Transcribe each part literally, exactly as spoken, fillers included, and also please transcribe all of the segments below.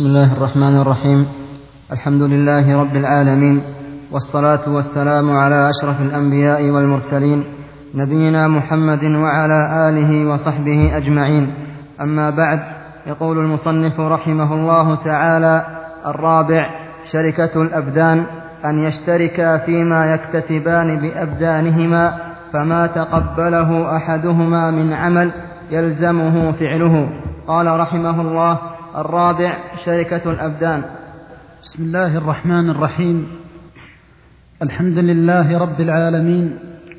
بسم الله الرحمن الرحيم. الحمد لله رب العالمين، والصلاة والسلام على أشرف الأنبياء والمرسلين، نبينا محمد وعلى آله وصحبه أجمعين. أما بعد، يقول المصنف رحمه الله تعالى: الرابع: شركة الأبدان، أن يشتركا فيما يكتسبان بأبدانهما، فما تقبله أحدهما من عمل يلزمه فعله. قال رحمه الله: الرابع: شركة الأبدان. بسم الله الرحمن الرحيم. الحمد لله رب العالمين،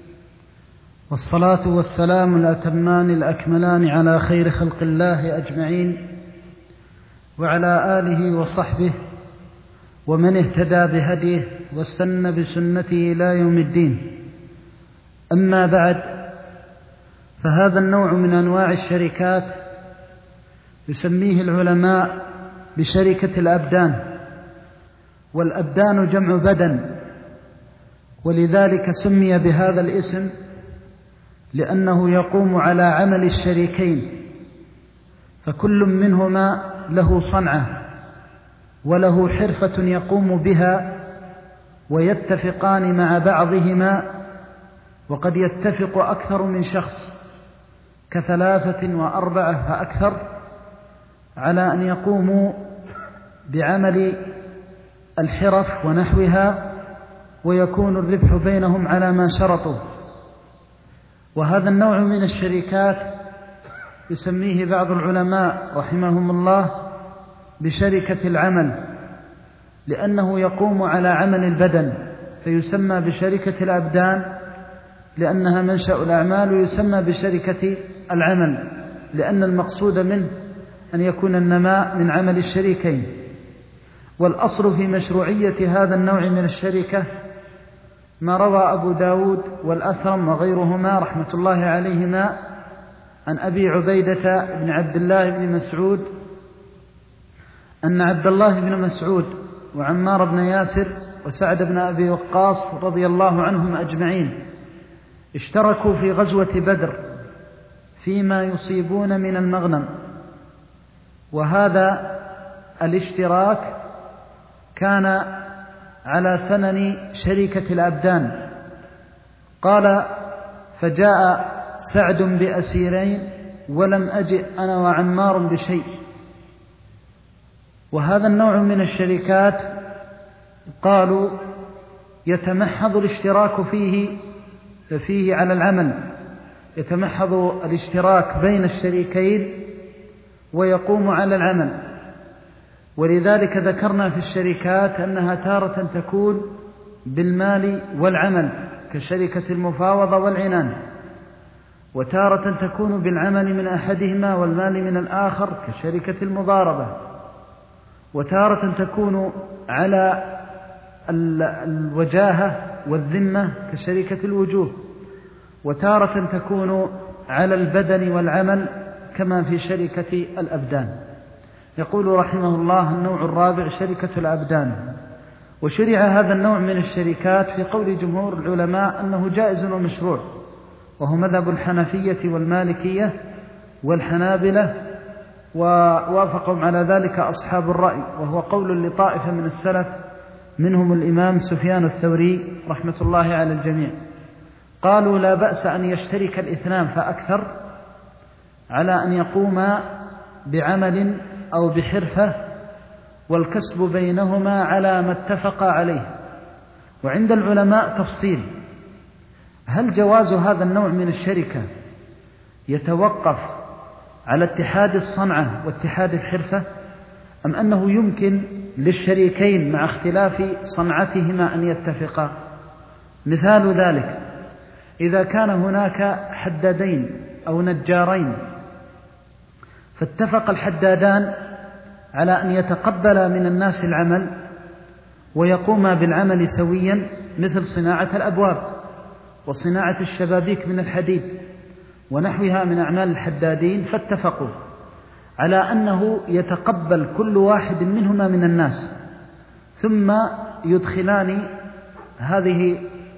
والصلاة والسلام الأتمان الأكملان على خير خلق الله أجمعين، وعلى آله وصحبه ومن اهتدى بهديه واستنى بسنته إلى يوم الدين. أما بعد، فهذا النوع من أنواع الشركات يسميه العلماء بشركة الأبدان، والأبدان جمع بدن، ولذلك سمي بهذا الاسم لأنه يقوم على عمل الشريكين، فكل منهما له صنعة وله حرفة يقوم بها، ويتفقان مع بعضهما، وقد يتفق أكثر من شخص كثلاثة وأربعة فأكثر على أن يقوموا بعمل الحرف ونحوها، ويكون الربح بينهم على ما شرطوا. وهذا النوع من الشركات يسميه بعض العلماء رحمهم الله بشركة العمل، لأنه يقوم على عمل البدن، فيسمى بشركة الأبدان لأنها منشأ الأعمال، ويسمى بشركة العمل لأن المقصود منه أن يكون النماء من عمل الشريكين. والأصل في مشروعية هذا النوع من الشركة ما روى أبو داود والأثرم وغيرهما رحمة الله عليهما عن أبي عبيدة بن عبد الله بن مسعود أن عبد الله بن مسعود وعمار بن ياسر وسعد بن أبي وقاص رضي الله عنهم أجمعين اشتركوا في غزوة بدر فيما يصيبون من المغنم، وهذا الاشتراك كان على سنن شركة الأبدان. قال: فجاء سعد بأسيرين ولم أجئ أنا وعمار بشيء. وهذا النوع من الشركات قالوا يتمحض الاشتراك فيه فيه على العمل، يتمحض الاشتراك بين الشريكين ويقوم على العمل. ولذلك ذكرنا في الشركات أنها تارة تكون بالمال والعمل كشركة المفاوضة والعنان، وتارة تكون بالعمل من أحدهما والمال من الآخر كشركة المضاربة، وتارة تكون على الوجاهة والذمة كشركة الوجوه، وتارة تكون على البدن والعمل كما في شركة الأبدان. يقول رحمه الله: النوع الرابع: شركة الأبدان. وشرع هذا النوع من الشركات في قول جمهور العلماء أنه جائز ومشروع، وهو مذهب الحنفية والمالكية والحنابلة، ووافقهم على ذلك أصحاب الرأي، وهو قول لطائفة من السلف منهم الإمام سفيان الثوري رحمة الله على الجميع. قالوا: لا بأس أن يشترك الاثنان فأكثر على أن يقوما بعمل أو بحرفة، والكسب بينهما على ما اتفقا عليه. وعند العلماء تفصيل: هل جواز هذا النوع من الشركة يتوقف على اتحاد الصنعة واتحاد الحرفة، أم أنه يمكن للشريكين مع اختلاف صنعتهما أن يتفقا؟ مثال ذلك: إذا كان هناك حدادين أو نجارين، فاتفق الحدادان على أن يتقبلا من الناس العمل ويقوما بالعمل سويا، مثل صناعة الأبواب وصناعة الشبابيك من الحديد ونحوها من أعمال الحدادين، فاتفقوا على أنه يتقبل كل واحد منهما من الناس، ثم يدخلان هذه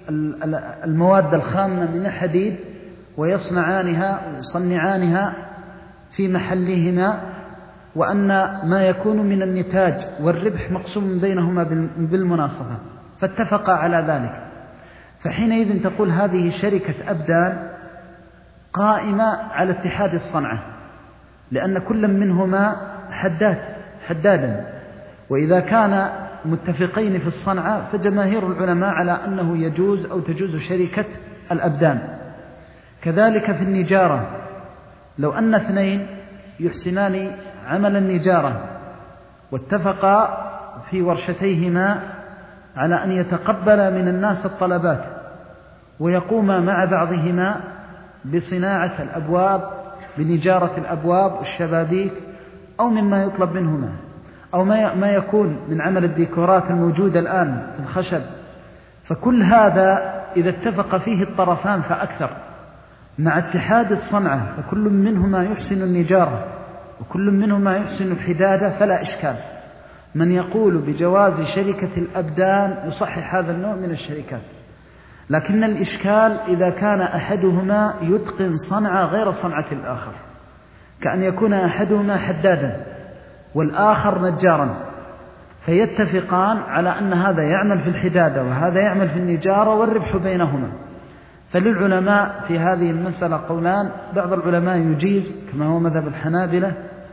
المواد الخامة من الحديد ويصنعانها ويصنعانها في محلهما، وأن ما يكون من النتاج والربح مقسوم بينهما بالمناصفة، فاتفقا على ذلك. فحينئذ تقول هذه شركة أبدان قائمة على اتحاد الصنعة، لأن كل منهما حداد حدادا، وإذا كان متفقين في الصنعة فجماهير العلماء على أنه يجوز أو تجوز شركة الأبدان. كذلك في النجارة، لو أن اثنين يحسنان عمل النجارة واتفقا في ورشتيهما على أن يتقبل من الناس الطلبات ويقوما مع بعضهما بصناعة الأبواب، بنجارة الأبواب والشبابيك أو مما يطلب منهما، أو ما يكون من عمل الديكورات الموجودة الآن في الخشب، فكل هذا إذا اتفق فيه الطرفان فأكثر مع اتحاد الصنعة، فكل منهما يحسن النجارة وكل منهما يحسن الحدادة، فلا إشكال. من يقول بجواز شركة الأبدان يصحح هذا النوع من الشركات، لكن الإشكال إذا كان أحدهما يتقن صنعة غير صنعة الآخر، كأن يكون أحدهما حدادا والآخر نجارا، فيتفقان على أن هذا يعمل في الحدادة وهذا يعمل في النجارة والربح بينهما. فللعلماء في هذه المسألة قولان، بعض العلماء يجيز كما هو مذهب الحنابلة،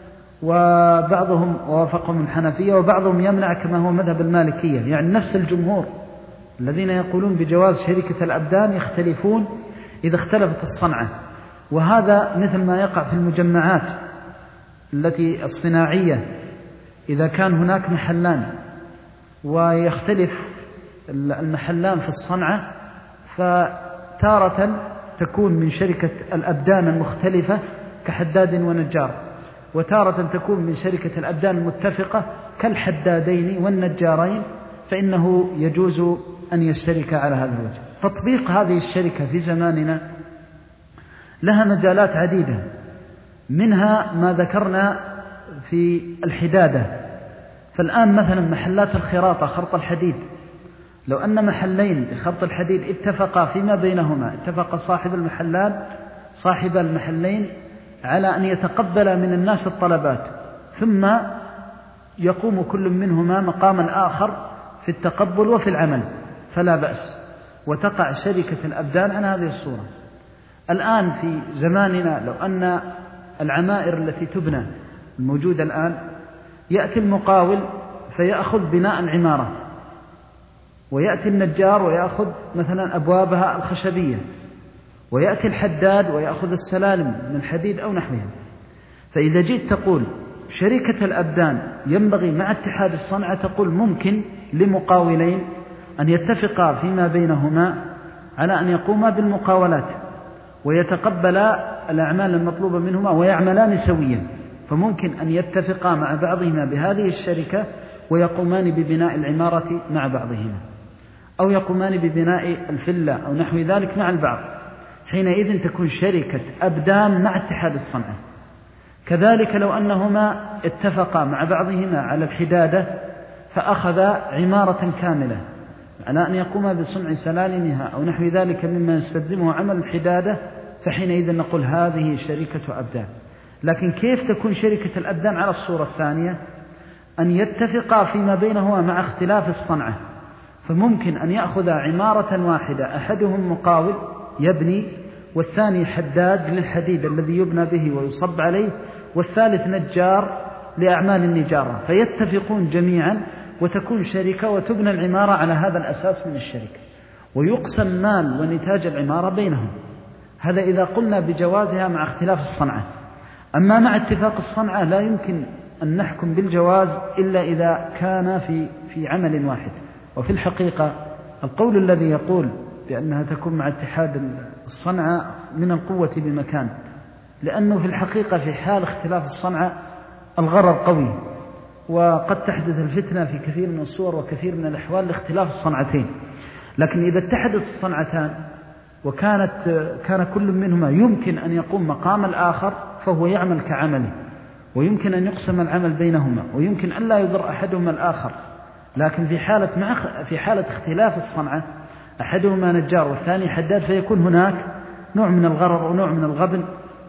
وبعضهم وافقهم الحنفية، وبعضهم يمنع كما هو مذهب المالكية. يعني نفس الجمهور الذين يقولون بجواز شركة الأبدان يختلفون إذا اختلفت الصنعة، وهذا مثل ما يقع في المجمعات التي الصناعية، إذا كان هناك محلان ويختلف المحلان في الصنعة، فتارة تكون من شركة الأبدان المختلفة كحداد ونجار، وتارة تكون من شركة الأبدان المتفقة كالحدادين والنجارين، فإنه يجوز أن يشترك على هذا الوجه. تطبيق هذه الشركة في زماننا لها مجالات عديدة، منها ما ذكرنا في الحدادة. فالآن مثلا محلات الخراطة، خرط الحديد، لو أن محلين لخرط الحديد اتفقا فيما بينهما، اتفق صاحب المحلان صاحب المحلين على أن يتقبل من الناس الطلبات، ثم يقوم كل منهما مقام الآخر في التقبل وفي العمل، فلا بأس، وتقع شركة الأبدان عن هذه الصورة. الآن في زماننا لو أن العمائر التي تبنى الموجودة الآن، يأتي المقاول فيأخذ بناء العمارة، ويأتي النجار ويأخذ مثلا أبوابها الخشبية، ويأتي الحداد ويأخذ السلالم من الحديد أو نحوها. فإذا جيت تقول شركة الأبدان ينبغي مع اتحاد الصنعة، تقول ممكن لمقاولين أن يتفقا فيما بينهما على أن يقوما بالمقاولات ويتقبلا الأعمال المطلوبة منهما ويعملان سويا، فممكن أن يتفقا مع بعضهما بهذه الشركة ويقومان ببناء العمارة مع بعضهما، أو يقومان ببناء الفلة أو نحو ذلك مع البعض. حينئذ تكون شركة أبدان مع اتحاد الصنعة. كذلك لو أنهما اتفقا مع بعضهما على الحدادة فأخذا عمارة كاملة على أن يقوم بصنع سلالمها أو نحو ذلك مما يستلزمه عمل الحدادة، فحينئذ نقول هذه شركة أبدان. لكن كيف تكون شركة الأبدان على الصورة الثانية؟ أن يتفقا فيما بينهما مع اختلاف الصنعة، فممكن أن يأخذ عمارة واحدة، أحدهم مقاول يبني، والثاني حداد للحديد الذي يبنى به ويصب عليه، والثالث نجار لأعمال النجارة، فيتفقون جميعا وتكون شركة وتبنى العمارة على هذا الأساس من الشركة، ويقسم مال ونتاج العمارة بينهم. هذا إذا قلنا بجوازها مع اختلاف الصنعة. أما مع اتفاق الصنعة لا يمكن أن نحكم بالجواز إلا إذا كان في في عمل واحد. وفي الحقيقة القول الذي يقول بأنها تكون مع اتحاد الصنعة من القوة بمكان، لأنه في الحقيقة في حال اختلاف الصنعة الغرر قوي، وقد تحدث الفتنة في كثير من الصور وكثير من الأحوال لاختلاف الصنعتين. لكن إذا اتحدت الصنعتان وكانت كان كل منهما يمكن أن يقوم مقام الآخر، فهو يعمل كعمله، ويمكن أن يقسم العمل بينهما، ويمكن أن لا يضر أحدهما الآخر. لكن في حالة مع في حالة اختلاف الصنعة، أحدهما نجار والثاني حداد، فيكون هناك نوع من الغرر ونوع من الغبن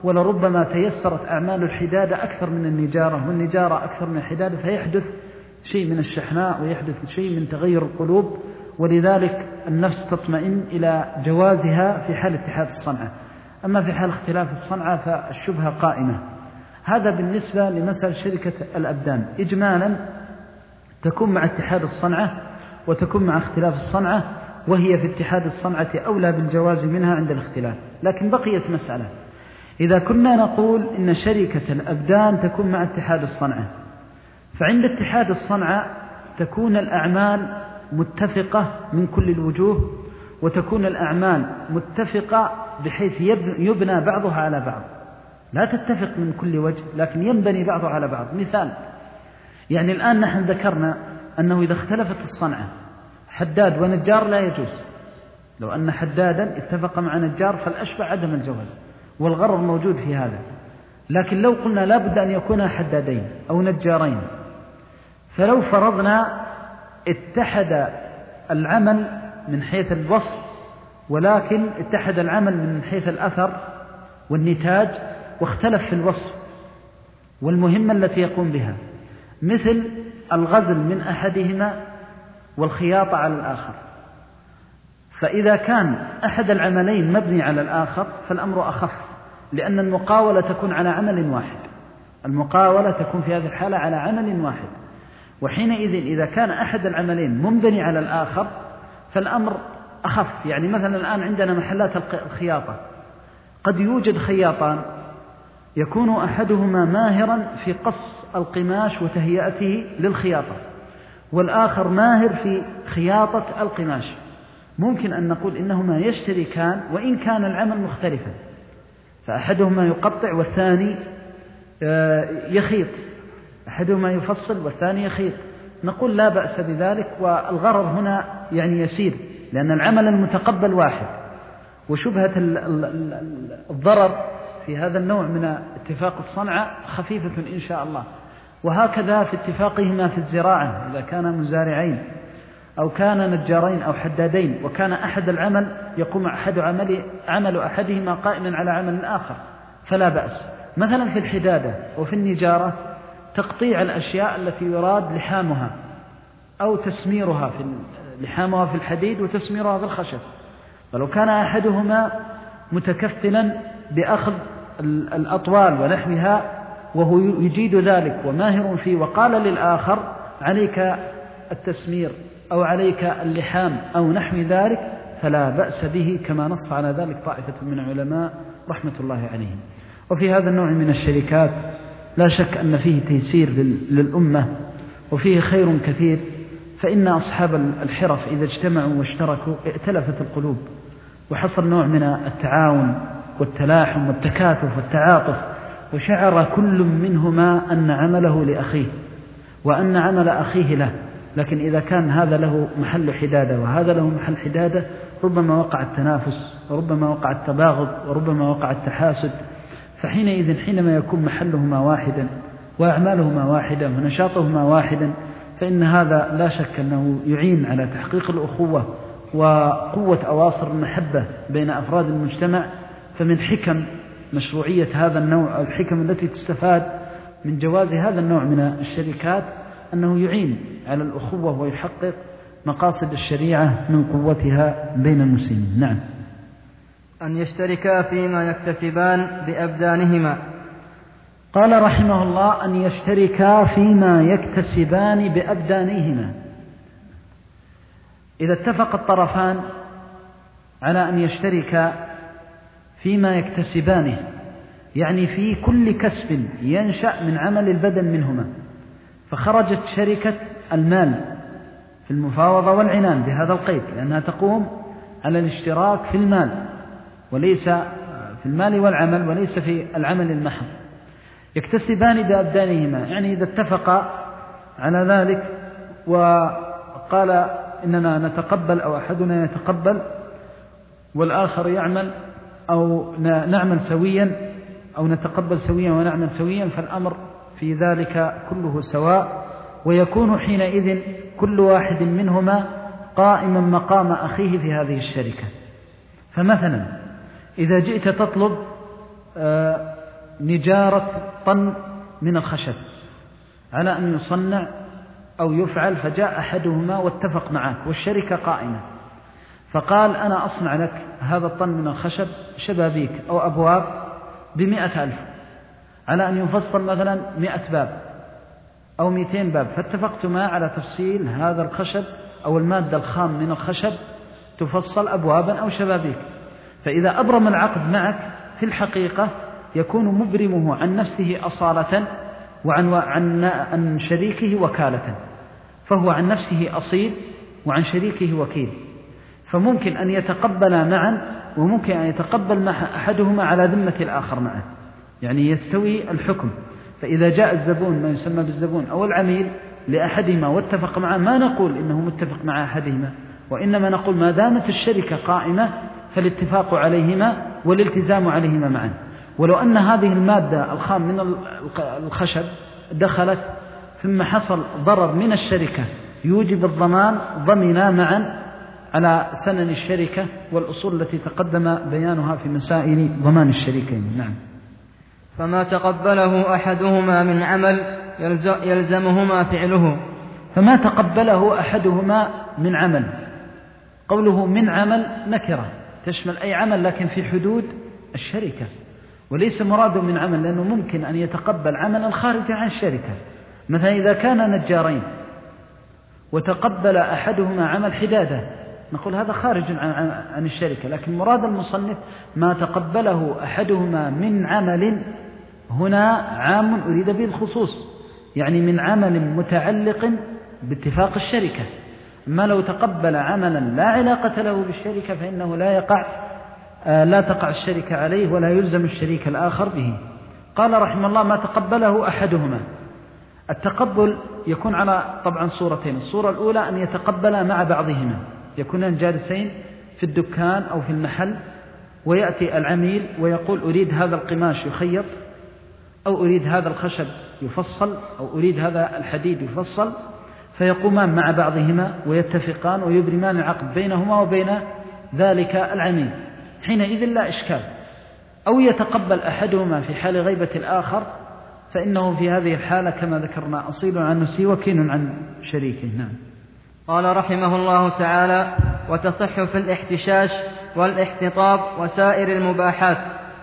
ولربما تيسرت أعمال الحدادة أكثر من النجارة، والنجارة أكثر من الحدادة، فيحدث شيء من الشحناء ويحدث شيء من تغير القلوب، ولذلك النفس تطمئن إلى جوازها في حال اتحاد الصنعة. أما في حال اختلاف الصنعة فالشبهة قائمة. هذا بالنسبة لمسألة شركة الأبدان. إجمالا تكون مع اتحاد الصنعة وتكون مع اختلاف الصنعة، وهي في اتحاد الصنعة أولى بالجواز منها عند الاختلاف. لكن بقيت مسألة، إذا كنا نقول إن شركة الأبدان تكون مع اتحاد الصنعة، فعند اتحاد الصنعة تكون الأعمال متفقة من كل الوجوه، وتكون الأعمال متفقة بحيث يبنى بعضها على بعض، لا تتفق من كل وجه لكن ينبني بعضها على بعض. مثال، يعني الآن نحن ذكرنا أنه إذا اختلفت الصنعة حداد ونجار لا يجوز. لو أن حدادا اتفق مع نجار فالأشبع عدم الجواز، والغرر موجود في هذا. لكن لو قلنا لا بد أن يكون حدادين أو نجارين، فلو فرضنا اتحد العمل من حيث الوصف، ولكن اتحد العمل من حيث الأثر والنتاج، واختلف في الوصف والمهمة التي يقوم بها، مثل الغزل من أحدهما والخياطة على الآخر، فإذا كان أحد العملين مبني على الآخر فالأمر أخف، لأن المقاولة تكون على عمل واحد. المقاولة تكون في هذه الحالة على عمل واحد، وحينئذ إذا كان أحد العملين منبني على الآخر فالأمر أخف. يعني مثلا الآن عندنا محلات الخياطة، قد يوجد خياطان يكون أحدهما ماهرا في قص القماش وتهيئته للخياطة، والآخر ماهر في خياطة القماش. ممكن أن نقول إنهما يشتركان وإن كان العمل مختلفا، فأحدهما يقطع والثاني يخيط، أحدهما يفصل والثاني يخيط، نقول لا بأس بذلك، والغرض هنا يعني يسير، لأن العمل المتقبل واحد، وشبهة الضرر في هذا النوع من اتفاق الصنعة خفيفة إن شاء الله. وهكذا في اتفاقهما في الزراعة، إذا كان مزارعين أو كان نجارين أو حدادين، وكان أحد العمل يقوم أحد عمل, عمل أحدهما قائما على عمل الآخر فلا بأس. مثلا في الحدادة وفي النجارة تقطيع الأشياء التي يراد لحامها أو تسميرها، في لحامها في الحديد وتسميرها في الخشب، فلو كان أحدهما متكفلا بأخذ الأطوال ونحوها وهو يجيد ذلك وماهر فيه، وقال للآخر عليك التسمير أو عليك اللحام أو نحو ذلك، فلا بأس به، كما نص على ذلك طائفة من العلماء رحمة الله عليهم. وفي هذا النوع من الشركات لا شك أن فيه تيسير للأمة وفيه خير كثير، فإن أصحاب الحرف إذا اجتمعوا واشتركوا ائتلفت القلوب، وحصل نوع من التعاون والتلاحم والتكاتف والتعاطف، وشعر كل منهما أن عمله لأخيه وأن عمل أخيه له. لكن إذا كان هذا له محل حدادة وهذا له محل حدادة، ربما وقع التنافس وربما وقع التباغض وربما وقع التحاسد. فحينئذ حينما يكون محلهما واحدا وأعمالهما واحدة ونشاطهما واحدا، فإن هذا لا شك أنه يعين على تحقيق الأخوة وقوة أواصر المحبة بين أفراد المجتمع. فمن حكم مشروعية هذا النوع، الحكم التي تستفاد من جواز هذا النوع من الشركات، أنه يعين على الأخوة ويحقق مقاصد الشريعة من قوتها بين المسلمين. نعم. أن يشتركا فيما يكتسبان بأبدانهما. قال رحمه الله: أن يشتركا فيما يكتسبان بأبدانهما. إذا اتفق الطرفان على أن يشتركا فيما يكتسبانه، يعني في كل كسب ينشأ من عمل البدن منهما، فخرجت شركة المال في المفاوضة والعنان بهذا القيد، لأنها تقوم على الاشتراك في المال وليس في المال والعمل وليس في العمل المحض. يكتسبان بأبدانهما، يعني إذا اتفقا على ذلك وقال إننا نتقبل أو أحدنا يتقبل والآخر يعمل، أو نعمل سويا أو نتقبل سويا ونعمل سويا، فالأمر في ذلك كله سواء، ويكون حينئذ كل واحد منهما قائما مقام أخيه في هذه الشركة. فمثلا إذا جئت تطلب نجارة طن من الخشب على أن يصنع أو يفعل، فجاء أحدهما واتفق معك والشركة قائمة، فقال أنا أصنع لك هذا الطن من الخشب شبابيك أو أبواب بمئة ألف، على أن يفصل مثلا مئة باب أو مئتين باب، فاتفقتما على تفصيل هذا الخشب أو المادة الخام من الخشب تفصل أبوابا أو شبابيك. فإذا أبرم العقد معك في الحقيقة يكون مبرمه عن نفسه أصالة وعن عن عن شريكه وكالة، فهو عن نفسه أصيل وعن شريكه وكيل، فممكن أن يتقبل معا وممكن أن يتقبل مع أحدهما على ذمة الآخر معا، يعني يستوي الحكم. فإذا جاء الزبون ما يسمى بالزبون أو العميل لأحدهما واتفق معه، ما نقول إنه متفق مع أحدهما، وإنما نقول ما دامت الشركة قائمة فالاتفاق عليهما والالتزام عليهما معا. ولو أن هذه المادة الخام من الخشب دخلت ثم حصل ضرر من الشركة يوجب الضمان، ضمنا معا على سنن الشركة والأصول التي تقدم بيانها في مسائل ضمان الشريكين. نعم. فما تقبله أحدهما من عمل يلزمهما فعله. فما تقبله أحدهما من عمل، قوله من عمل نكرة تشمل أي عمل لكن في حدود الشركة، وليس مراد من عمل، لأنه ممكن أن يتقبل عملا خارجا عن الشركة. مثلا إذا كان نجارين وتقبل أحدهما عمل حدادة نقول هذا خارج عن الشركة، لكن مراد المصنف ما تقبله أحدهما من عمل هنا عام أريد به الخصوص، يعني من عمل متعلق باتفاق الشركة. ما لو تقبل عملا لا علاقة له بالشركة فإنه لا يقع لا تقع الشركة عليه ولا يلزم الشريك الآخر به. قال رحمه الله ما تقبله أحدهما. التقبل يكون على طبعا صورتين، الصورة الأولى أن يتقبل مع بعضهما، يكونان جالسين في الدكان أو في المحل ويأتي العميل ويقول أريد هذا القماش يخيط، أو أريد هذا الخشب يفصل، أو أريد هذا الحديد يفصل، فيقومان مع بعضهما ويتفقان ويبرمان العقد بينهما وبين ذلك العميل، حينئذ لا إشكال. أو يتقبل أحدهما في حال غيبة الآخر، فإنه في هذه الحالة كما ذكرنا أصيل عن نفسه وكين عن شريكه. نعم. قال رحمه الله تعالى وتصح في الاحتشاش والاحتطاب وسائر المباحات.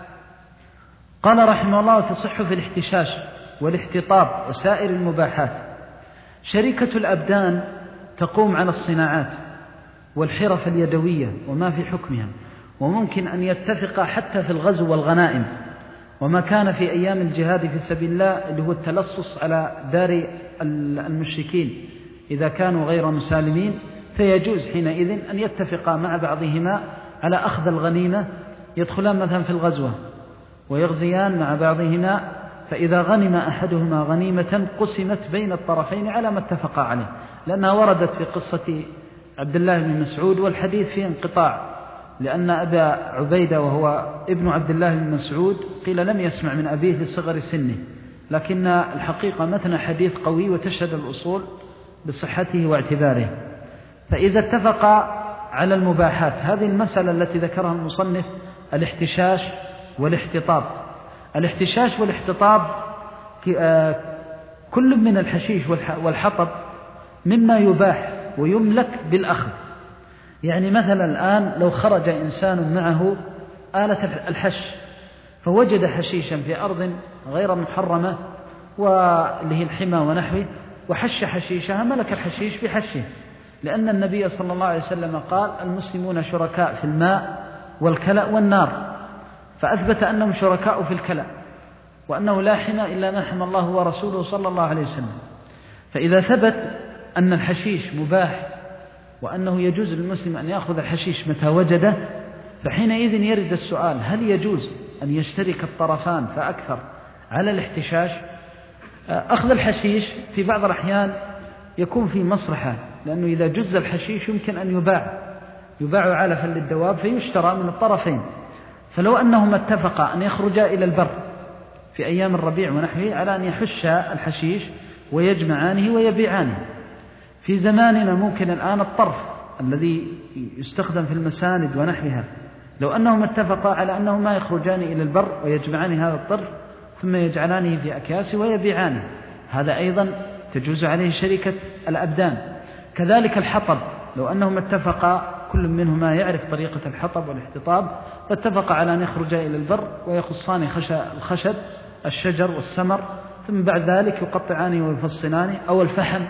قال رحمه الله تصح في الاحتشاش والاحتطاب وسائر المباحات. شركة الأبدان تقوم على الصناعات والحرف اليدوية وما في حكمها، وممكن أن يتفق حتى في الغزو والغنائم، وما كان في أيام الجهاد في سبيل الله اللي هو التلصص على دار المشركين إذا كانوا غير مسالمين، فيجوز حينئذ أن يتفقا مع بعضهما على أخذ الغنيمة، يدخلان مثلا في الغزوة ويغزيان مع بعضهما، فإذا غنم أحدهما غنيمة قسمت بين الطرفين على ما اتفقا عليه، لأنها وردت في قصة عبد الله بن مسعود والحديث فيه انقطاع، لأن أبا عبيدة وهو ابن عبد الله بن مسعود قيل لم يسمع من أبيه لصغر سنه، لكن الحقيقة متن حديث قوي وتشهد الأصول بصحته واعتباره. فإذا اتفق على المباحات، هذه المسألة التي ذكرها المصنف الاحتشاش والاحتطاب. الاحتشاش والاحتطاب كل من الحشيش والحطب مما يباح ويملك بالأخذ. يعني مثلا الآن لو خرج إنسان معه آلة الحش فوجد حشيشا في أرض غير محرمة واللي هي الحمى ونحوه وحش حشيشها، ملك الحشيش بحشه، لأن النبي صلى الله عليه وسلم قال المسلمون شركاء في الماء والكلأ والنار، فأثبت أنهم شركاء في الكلأ، وأنه لا حمى إلا ما حمى الله ورسوله صلى الله عليه وسلم. فإذا ثبت أن الحشيش مباح وأنه يجوز للمسلم أن يأخذ الحشيش متى وجده، فحينئذ يرد السؤال هل يجوز أن يشترك الطرفان فأكثر على الاحتشاش؟ أخذ الحشيش في بعض الأحيان يكون في مصلحة، لأنه إذا جز الحشيش يمكن أن يباع يباع علفا للدواب فيشترى من الطرفين. فلو أنهما اتفقا أن يخرجا إلى البر في أيام الربيع ونحوه على أن يحشا الحشيش ويجمعانه ويبيعانه. في زماننا ممكن الآن الطرف الذي يستخدم في المساند ونحوها، لو أنهم اتفقا على أنهم ما يخرجان إلى البر ويجمعان هذا الطرف ثم يجعلانه في أكياس ويبيعانه، هذا أيضا تجوز عليه شركة الأبدان. كذلك الحطب، لو أنهم اتفقا كل منهما يعرف طريقة الحطب والاحتطاب فاتفقا على أن يخرجا إلى البر ويقصان الخشب الشجر والسمر، ثم بعد ذلك يقطعانه ويفصلانه، أو الفحم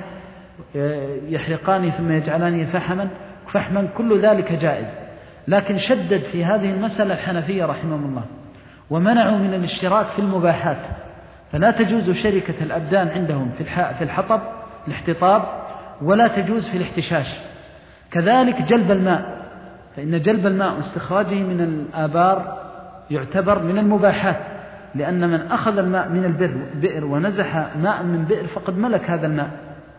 يحرقانه ثم يجعلانه فحما فحما، كل ذلك جائز. لكن شدد في هذه المسألة الحنفية رحمهم الله، ومنعوا من الاشتراك في المباحات، فلا تجوز شركة الأبدان عندهم في الحطب الاحتطاب، ولا تجوز في الاحتشاش. كذلك جلب الماء، فإن جلب الماء واستخراجه من الآبار يعتبر من المباحات، لأن من أخذ الماء من البئر ونزح ماء من بئر فقد ملك هذا الماء.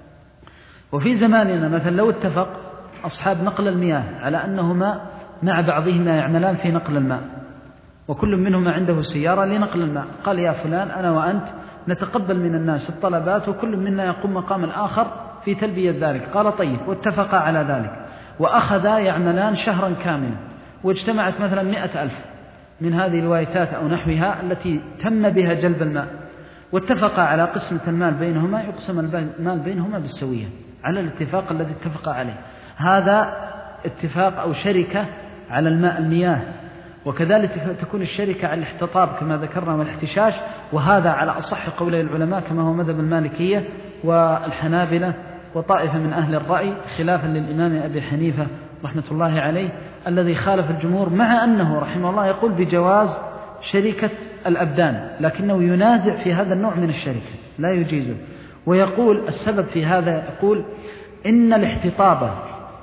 وفي زماننا مثلا لو اتفق أصحاب نقل المياه على أنهما مع بعضهما يعملان في نقل الماء، وكل منهما عنده سيارة لنقل الماء، قال يا فلان أنا وأنت نتقبل من الناس الطلبات وكل منا يقوم مقام الآخر في تلبية ذلك، قال طيب، واتفقا على ذلك وأخذا يعملان شهرا كاملا، واجتمعت مثلا مئة ألف من هذه الوايتات أو نحوها التي تم بها جلب الماء، واتفقا على قسمة المال بينهما، يقسم المال بينهما بالسوية على الاتفاق الذي اتفقا عليه. هذا اتفاق أو شركة على الماء المياه. وكذلك تكون الشركة على الاحتطاب كما ذكرنا والاحتشاش، وهذا على أصح قولي العلماء كما هو مذهب المالكية والحنابلة وطائفة من أهل الرأي، خلافا للإمام أبي حنيفة رحمة الله عليه الذي خالف الجمهور، مع أنه رحمه الله يقول بجواز شركة الأبدان، لكنه ينازع في هذا النوع من الشركة لا يجيزه. ويقول السبب في هذا، يقول إن الاحتطاب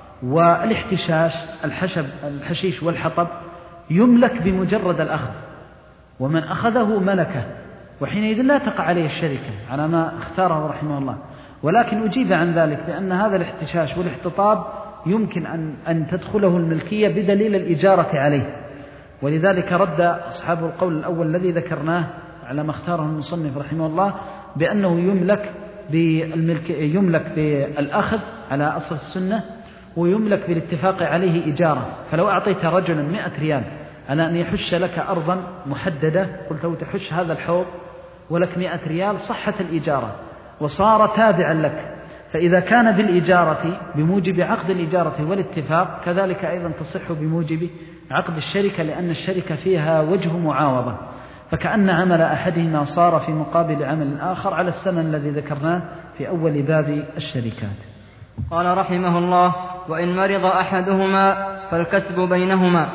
والاحتشاش الحشب الحشيش والحطب يملك بمجرد الأخذ، ومن أخذه ملكه، وحينئذ لا تقع عليه الشركة على ما اختاره رحمه الله. ولكن أجيب عن ذلك بأن هذا الاحتشاش والاحتطاب يمكن أن, أن تدخله الملكية بدليل الإجارة عليه، ولذلك رد أصحاب القول الأول الذي ذكرناه على ما اختاره المصنف رحمه الله بأنه يملك بالملك يملك بالأخذ على أصل السنة، ويملك بالاتفاق عليه إجارة. فلو أعطيت رجلا مئة ريال على أن يحش لك أرضا محددة، قلت له تحش هذا الحوض ولك مئة ريال، صحت الإجارة وصار تابعا لك. فإذا كان بالإجارة بموجب عقد الإجارة والاتفاق، كذلك أيضا تصح بموجب عقد الشركة، لأن الشركة فيها وجه معاوضة، فكأن عمل أحدهما صار في مقابل عمل الآخر على السنن الذي ذكرناه في أول باب الشركات. قال رحمه الله: وإن مرض أحدهما فالكسب بينهما.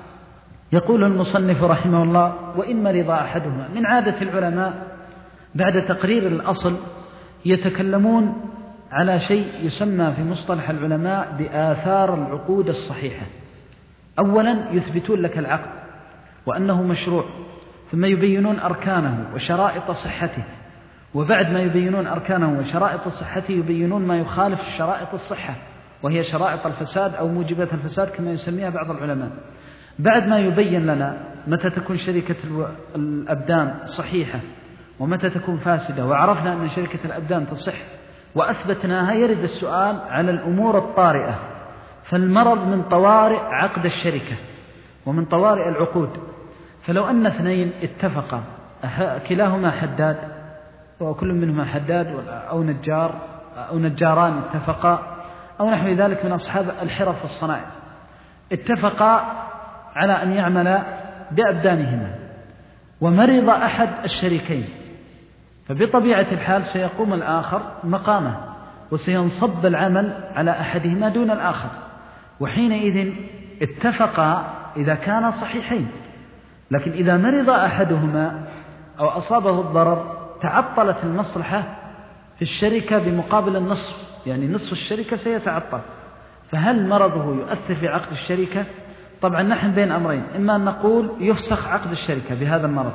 يقول المصنف رحمه الله: وإن مرض أحدهما. من عادة العلماء بعد تقرير الأصل يتكلمون على شيء يسمى في مصطلح العلماء بآثار العقود الصحيحة. أولا يثبتون لك العقد وأنه مشروع، ثم يبينون أركانه وشرائط صحته، وبعد ما يبينون أركانه وشرائط صحته يبينون ما يخالف شرائط الصحة، وهي شرائط الفساد أو موجبات الفساد كما يسميها بعض العلماء. بعد ما يبين لنا متى تكون شركة الأبدان صحيحة ومتى تكون فاسدة، وعرفنا أن شركة الأبدان تصح وأثبتناها، يرد السؤال على الأمور الطارئة. فالمرض من طوارئ عقد الشركة ومن طوارئ العقود. فلو أن اثنين اتفقا كلاهما حداد وكل منهما حداد أو نجار أو نجاران اتفقا أو نحو ذلك من أصحاب الحرف والصنائع، اتفقا على أن يعمل بأبدانهما، ومرض أحد الشريكين، فبطبيعة الحال سيقوم الآخر مقامه وسينصب العمل على أحدهما دون الآخر. وحينئذ اتفقا إذا كانا صحيحين، لكن إذا مرض أحدهما أو أصابه الضرر تعطلت المصلحة في الشركة بمقابل النصف، يعني نصف الشركة سيتعطل. فهل مرضه يؤثر في عقد الشركة؟ طبعا نحن بين أمرين: إما أن نقول يفسخ عقد الشركة بهذا المرض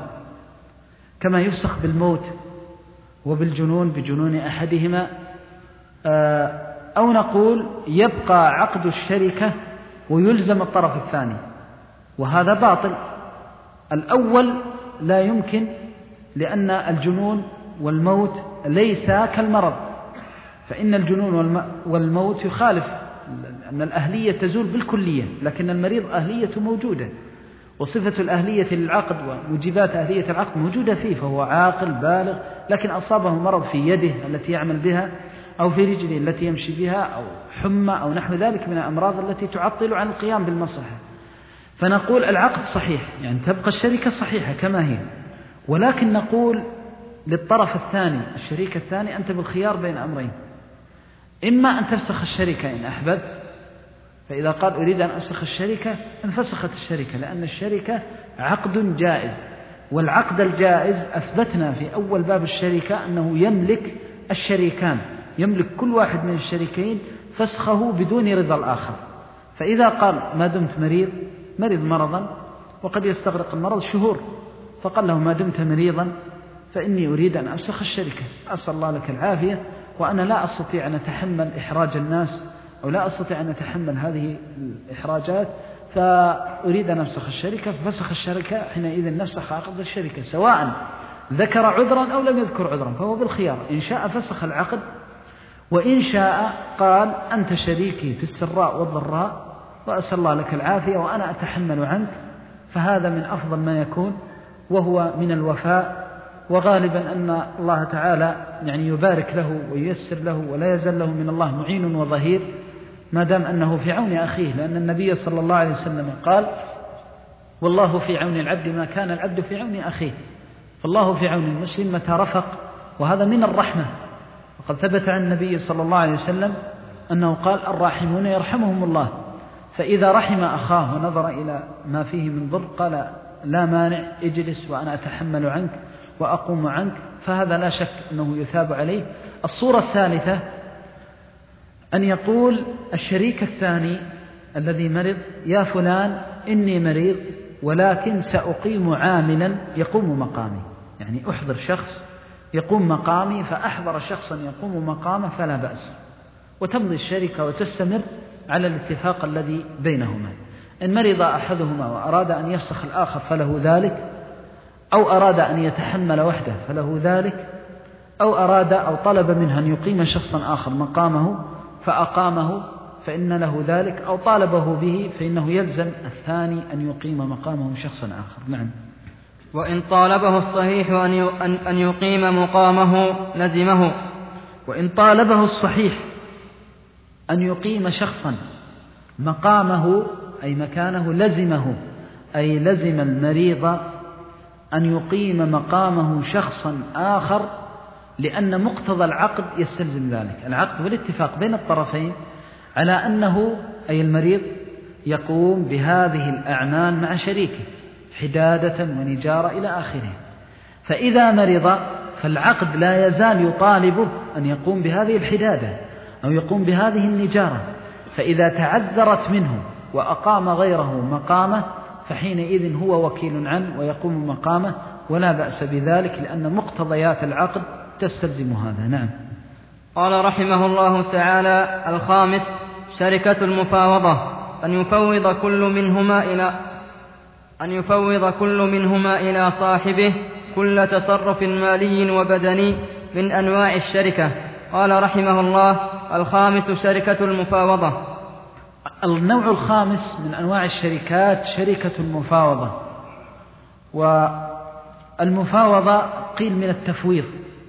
كما يفسخ بالموت وبالجنون بجنون أحدهما، أو نقول يبقى عقد الشركة ويلزم الطرف الثاني، وهذا باطل. الأول لا يمكن، لأن الجنون والموت ليس كالمرض، فإن الجنون والموت يخالف أن الأهلية تزول بالكلية، لكن المريض أهلية موجودة. وصفة الأهلية للعقد وموجبات أهلية العقد موجودة فيه، فهو عاقل بالغ، لكن أصابه مرض في يده التي يعمل بها أو في رجله التي يمشي بها أو حمى أو نحو ذلك من الأمراض التي تعطل عن القيام بالمصلحة، فنقول العقد صحيح، يعني تبقى الشركة صحيحة كما هي، ولكن نقول للطرف الثاني الشريك الثاني أنت بالخيار بين أمرين، إما أن تفسخ الشركة إن أحببت، فإذا قال أريد أن أفسخ الشركة انفسخت الشركة، لأن الشركة عقد جائز، والعقد الجائز أثبتنا في أول باب الشركة أنه يملك الشريكان، يملك كل واحد من الشريكين فسخه بدون رضا الآخر. فإذا قال ما دمت مريض مرض مرضا وقد يستغرق المرض شهور، فقال له ما دمت مريضا فإني أريد أن أفسخ الشركة، أسأل الله لك العافية وأنا لا أستطيع أن أتحمل إحراج الناس أو لا أستطيع أن أتحمل هذه الإحراجات فأريد أن أفسخ الشركة، ففسخ الشركة حينئذ نفسخ عقد الشركة، سواء ذكر عذرا أو لم يذكر عذرا فهو بالخيار، إن شاء فسخ العقد، وإن شاء قال أنت شريكي في السراء والضراء وأسأل الله لك العافية وأنا أتحمل عنك، فهذا من أفضل ما يكون وهو من الوفاء، وغالبا أن الله تعالى يعني يبارك له وييسر له ولا يزال له من الله معين وظهير ما دام أنه في عون أخيه، لأن النبي صلى الله عليه وسلم قال والله في عون العبد ما كان العبد في عون أخيه، فالله في عون المسلم متى رفق، وهذا من الرحمة، وقد ثبت عن النبي صلى الله عليه وسلم أنه قال الراحمون يرحمهم الله، فإذا رحم أخاه ونظر إلى ما فيه من ضر قال لا مانع اجلس وأنا أتحمل عنك وأقوم عنك، فهذا لا شك أنه يثاب عليه. الصورة الثالثة أن يقول الشريك الثاني الذي مرض يا فلان إني مريض ولكن سأقيم عاملا يقوم مقامي، يعني أحضر شخص يقوم مقامي فأحضر شخصا يقوم مقامه فلا بأس، وتمضي الشركة وتستمر على الاتفاق الذي بينهما. إن مرض أحدهما وأراد أن يفسخ الآخر فله ذلك، أو أراد أن يتحمل وحده فله ذلك، أو أراد أو طلب منه أن يقيم شخصا آخر مقامه فأقامه فإن له ذلك، أو طالبه به فإنه يلزم الثاني أن يقيم مقامه شخصا آخر. نعم. وإن طالبه الصحيح أن يقيم مقامه لزمه. وإن طالبه الصحيح أن يقيم شخصا مقامه أي مكانه لزمه، أي لزم المريض أن يقيم مقامه شخصا آخر، لأن مقتضى العقد يستلزم ذلك، العقد والاتفاق بين الطرفين على أنه أي المريض يقوم بهذه الأعمال مع شريكه حدادة ونجارة إلى آخره، فإذا مرض فالعقد لا يزال يطالبه أن يقوم بهذه الحدادة أو يقوم بهذه النجارة، فإذا تعذرت منه وأقام غيره مقامه فحينئذ هو وكيل عنه ويقوم مقامه ولا بأس بذلك، لأن مقتضيات العقد تستلزم هذا. نعم. قال رحمه الله تعالى: الخامس شركة المفاوضة، أن يفوض كل منهما إلى أن يفوض كل منهما إلى صاحبه كل تصرف مالي وبدني من أنواع الشركة. قال رحمه الله: الخامس شركة المفاوضة. النوع الخامس من أنواع الشركات شركة المفاوضة، والمفاوضة قيل من التفويض،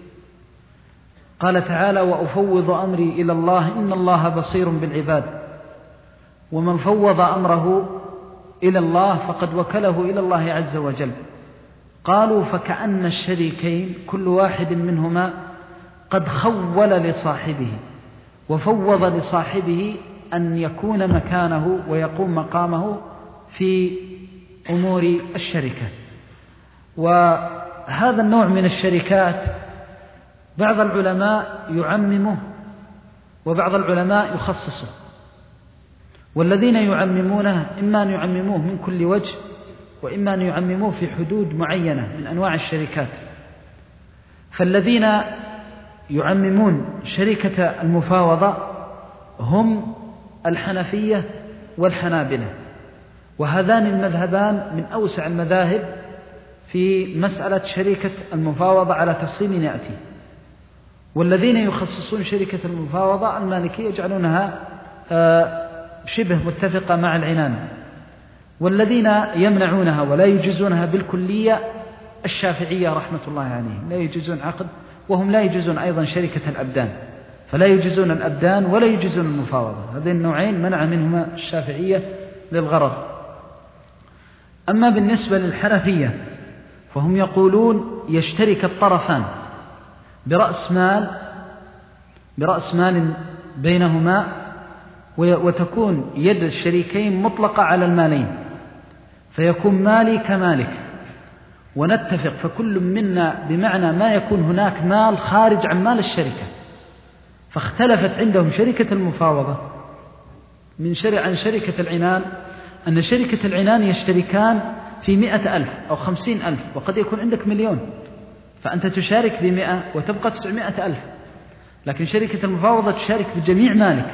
قال تعالى: وأفوض أمري إلى الله إن الله بصير بالعباد، ومن فوض أمره إلى الله فقد وكله إلى الله عز وجل. قالوا فكأن الشريكين كل واحد منهما قد خول لصاحبه وفوض لصاحبه أن يكون مكانه ويقوم مقامه في أمور الشركة. وهذا النوع من الشركات بعض العلماء يعممه وبعض العلماء يخصصه، والذين يعممونه إما أن يعمموه من كل وجه وإما أن يعمموه في حدود معينة من أنواع الشركات. فالذين يعممون شركة المفاوضة هم الحنفية والحنابلة، وهذان المذهبان من أوسع المذاهب في مسألة شركة المفاوضة على تفصيل يأتي. والذين يخصصون شركة المفاوضة المالكية يجعلونها شبه متفقة مع العنان، والذين يمنعونها ولا يجوزونها بالكلية الشافعية رحمة الله عليهم، لا يجوزون عقد، وهم لا يجوزون أيضا شركة الأبدان، فلا يجوزون الأبدان ولا يجوزون المفاوضة. هذين النوعين منع منهما الشافعية للغرض. أما بالنسبة للحنفية فهم يقولون يشترك الطرفان برأس مال برأس مال بينهما، وتكون يد الشريكين مطلقة على المالين، فيكون مالي كمالك، ونتفق فكل منا بمعنى ما يكون هناك مال خارج عن مال الشركة. فاختلفت عندهم شركة المفاوضة من شرع عن شركة العنان، أن شركة العنان يشتركان في مئة ألف أو خمسين ألف، وقد يكون عندك مليون، فأنت تشارك بمئة وتبقى تسعمائة ألف. لكن شركة المفاوضة تشارك بجميع مالك،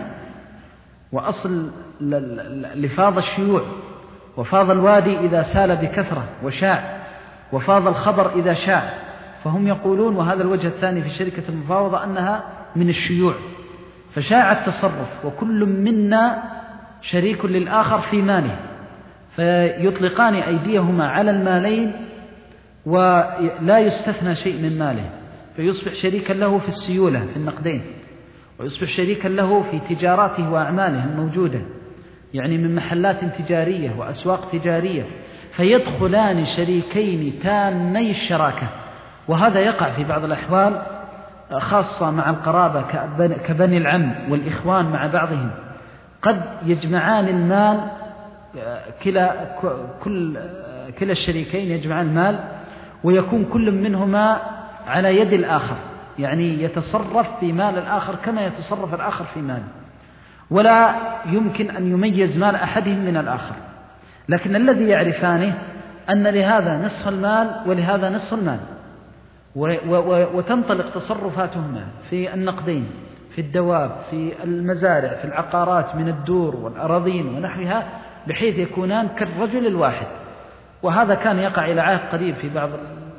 وأصل لفاظ الشيوع وفاض الوادي إذا سال بكثرة وشاع، وفاض الخبر إذا شاع، فهم يقولون وهذا الوجه الثاني في شركة المفاوضة أنها من الشيوع، فشاع التصرف وكل منا شريك للآخر في ماله، فيطلقان أيديهما على المالين ولا يستثنى شيء من ماله، فيصبح شريكا له في السيولة في النقدين، ويصبح شريكا له في تجاراته وأعماله الموجودة، يعني من محلات تجارية وأسواق تجارية، فيدخلان شريكين تامي الشراكة. وهذا يقع في بعض الأحوال خاصة مع القرابة كبني العم والإخوان مع بعضهم، قد يجمعان المال، كلا كل كلا الشريكين يجمعان المال، ويكون كل منهما على يد الآخر، يعني يتصرف في مال الآخر كما يتصرف الآخر في ماله، ولا يمكن أن يميز مال أحدهم من الآخر، لكن الذي يعرفانه أن لهذا نصف المال ولهذا نصف المال، وتنطلق تصرفاتهما في النقدين، في الدواب، في المزارع، في العقارات من الدور والأراضين ونحوها، بحيث يكونان كالرجل الواحد. وهذا كان يقع إلى عهد قريب في بعض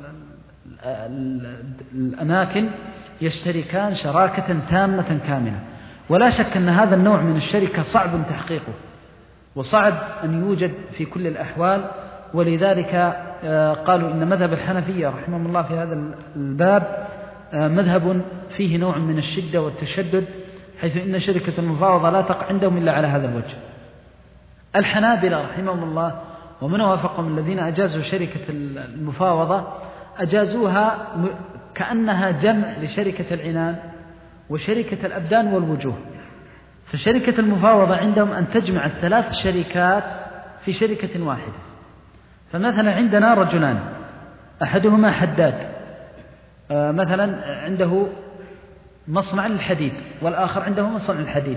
الأماكن، يشتركان شراكة تامة كاملة. ولا شك أن هذا النوع من الشركة صعب تحقيقه، وصعب أن يوجد في كل الأحوال، ولذلك قالوا إن مذهب الحنفية رحمهم الله في هذا الباب مذهب فيه نوع من الشدة والتشدد، حيث إن شركة المفاوضة لا تقع عندهم إلا على هذا الوجه. الحنابلة رحمهم الله ومن وافقهم الذين أجازوا شركة المفاوضة أجازوها كأنها جمع لشركة العنان وشركة الأبدان والوجوه. فشركة المفاوضة عندهم أن تجمع الثلاث شركات في شركة واحدة. فمثلا عندنا رجلان، أحدهما حداد مثلا عنده مصنع الحديد، والآخر عنده مصنع الحديد،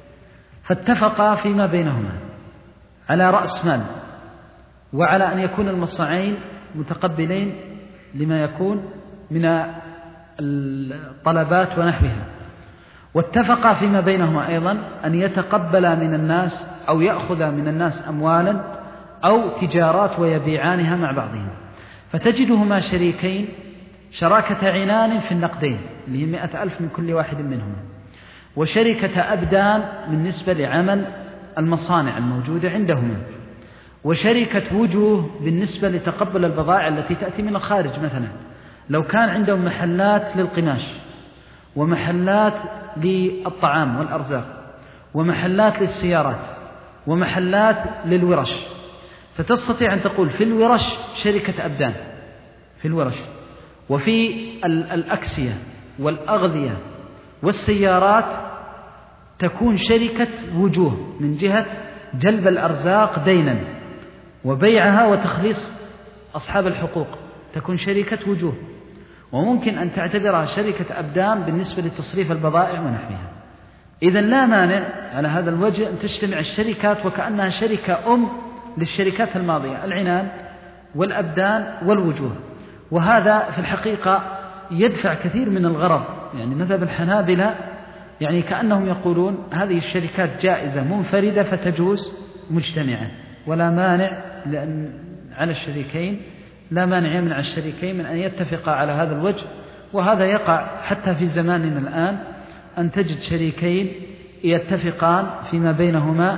فاتفقا فيما بينهما على رأس مال، وعلى أن يكون المصنعين متقبلين لما يكون من الطلبات ونحوها، واتفقا فيما بينهما أيضا أن يتقبلا من الناس أو يأخذ من الناس أموالا أو تجارات ويبيعانها مع بعضهم. فتجدهما شريكين شراكة عنان في النقدين اللي هي مئة ألف من كل واحد منهما، وشركة أبدان بالنسبة لعمل المصانع الموجودة عندهما، وشركة وجوه بالنسبة لتقبل البضائع التي تأتي من الخارج. مثلا لو كان عندهم محلات للقماش ومحلات للطعام والأرزاق ومحلات للسيارات ومحلات للورش، فتستطيع أن تقول في الورش شركة أبدان في الورش، وفي الأكسية والأغذية والسيارات تكون شركة وجوه من جهة جلب الأرزاق دينا وبيعها وتخليص أصحاب الحقوق، تكون شركة وجوه. وممكن أن تعتبرها شركة أبدان بالنسبة لتصريف البضائع ونحوها. إذن لا مانع على هذا الوجه أن تجتمع الشركات وكأنها شركة أم للشركات الماضية، العنان والأبدان والوجوه. وهذا في الحقيقة يدفع كثير من الغرض، يعني مذهب الحنابلة يعني كأنهم يقولون هذه الشركات جائزة منفردة فتجوز مجتمعة، ولا مانع لأن على الشريكين لا مانع يمنع الشريكين من أن يتفقا على هذا الوجه. وهذا يقع حتى في زماننا الآن، أن تجد شريكين يتفقان فيما بينهما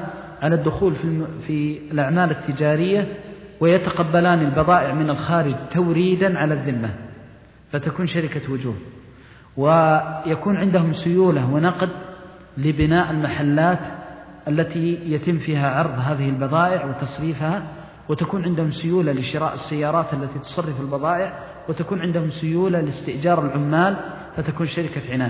على الدخول في الأعمال التجارية ويتقبلان البضائع من الخارج توريدا على الذمة، فتكون شركة وجوه، ويكون عندهم سيولة ونقد لبناء المحلات التي يتم فيها عرض هذه البضائع وتصريفها، وتكون عندهم سيولة لشراء السيارات التي تصرف البضائع، وتكون عندهم سيولة لاستئجار العمال، فتكون شركة عنان.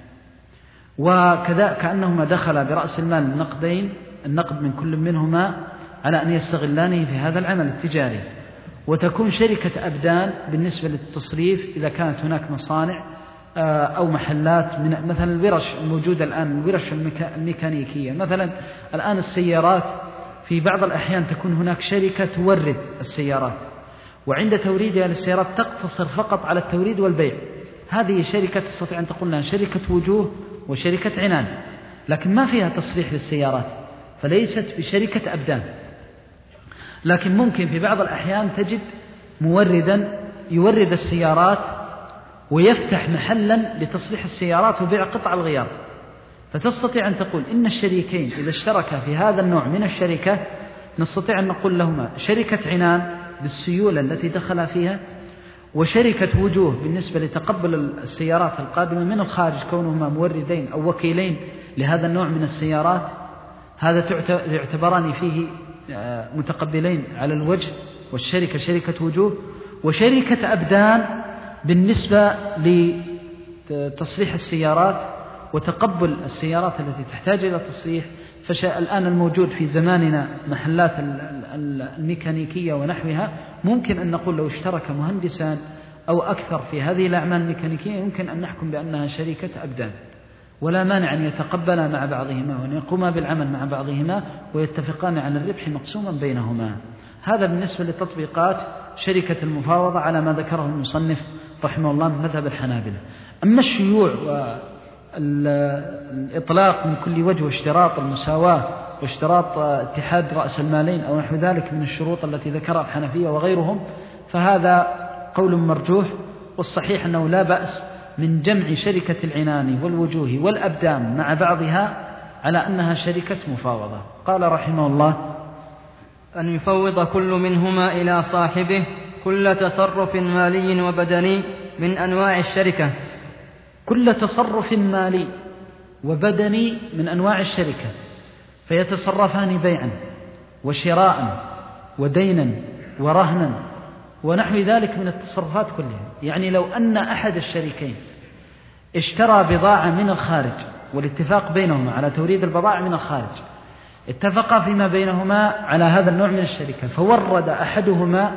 وكذا كأنهما دخلا برأس المال النقدين، النقد من كل منهما على أن يستغلانه في هذا العمل التجاري. وتكون شركة أبدان بالنسبة للتصريف إذا كانت هناك مصانع أو محلات، من مثلا الورش الموجودة الآن، الورش الميكانيكية مثلا الآن السيارات، في بعض الأحيان تكون هناك شركة تورد السيارات، وعند توريدها للسيارات تقتصر فقط على التوريد والبيع. هذه شركة تستطيع أن تقول لها شركة وجوه وشركة عنان، لكن ما فيها تصريح للسيارات، فليست بشركة أبدان. لكن ممكن في بعض الأحيان تجد موردا يورد السيارات ويفتح محلا لتصليح السيارات وبيع قطع الغيار، فتستطيع أن تقول إن الشريكين إذا اشتركا في هذا النوع من الشركة نستطيع أن نقول لهما شركة عنان بالسيولة التي دخل فيها، وشركة وجوه بالنسبة لتقبل السيارات القادمة من الخارج كونهما موردين أو وكيلين لهذا النوع من السيارات، هذا تعتبران فيه متقبلين على الوجه، والشركة شركة وجوه. وشركة أبدان بالنسبة لتصليح السيارات وتقبل السيارات التي تحتاج إلى تصليح. فالآن الموجود في زماننا محلات الميكانيكية ونحوها، ممكن أن نقول لو اشترك مهندسان أو أكثر في هذه الأعمال الميكانيكية يمكن أن نحكم بأنها شركة أبدان، ولا مانع أن يتقبلا مع بعضهما وأن يقوما بالعمل مع بعضهما ويتفقان على الربح مقسوما بينهما. هذا بالنسبة لتطبيقات شركة المفاوضة على ما ذكره المصنف رحمه الله من مذهب الحنابلة. أما الشيوع والإطلاق من كل وجه واشتراط المساواة واشتراط اتحاد رأس المالين أو نحو ذلك من الشروط التي ذكرها الحنفية وغيرهم، فهذا قول مرجوح، والصحيح أنه لا بأس من جمع شركة العنان والوجوه والأبدان مع بعضها على أنها شركة مفاوضة. قال رحمه الله: أن يفوض كل منهما إلى صاحبه كل تصرف مالي وبدني من أنواع الشركة. كل تصرف مالي وبدني من أنواع الشركة، فيتصرفان بيعا وشراء ودينا ورهنا ونحو ذلك من التصرفات كلها. يعني لو أن أحد الشريكين اشترى بضاعة من الخارج والاتفاق بينهما على توريد البضائع من الخارج، اتفقا فيما بينهما على هذا النوع من الشركة، فورد أحدهما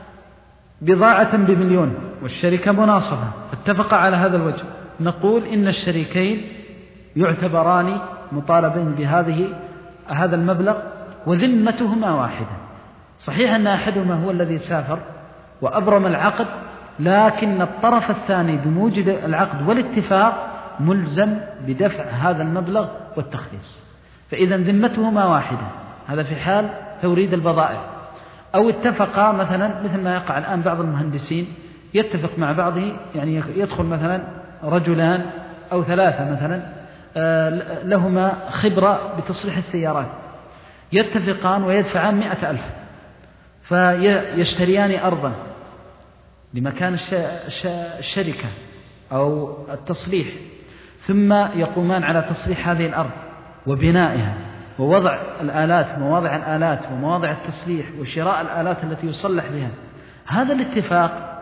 بضاعة بمليون والشركة مناصفة، اتفقا على هذا الوجه، نقول إن الشريكين يعتبران مطالبين بهذه هذا المبلغ وذمتهما واحدة. صحيح أن أحدهما هو الذي سافر وأبرم العقد، لكن الطرف الثاني بموجب العقد والاتفاق ملزم بدفع هذا المبلغ والتخليص، فإذا ذمتهما واحدة. هذا في حال توريد البضائع. أو اتفقا مثلا مثل ما يقع الآن بعض المهندسين يتفق مع بعضه، يعني يدخل مثلا رجلان أو ثلاثة مثلا لهما خبرة بتصليح السيارات، يتفقان ويدفعان مئة ألف، فيشتريان أرضا لمكان الشركة أو التصليح، ثم يقومان على تصليح هذه الأرض وبنائها ووضع الآلات، مواضع الآلات ومواضع التصليح وشراء الآلات التي يصلح بها. هذا الاتفاق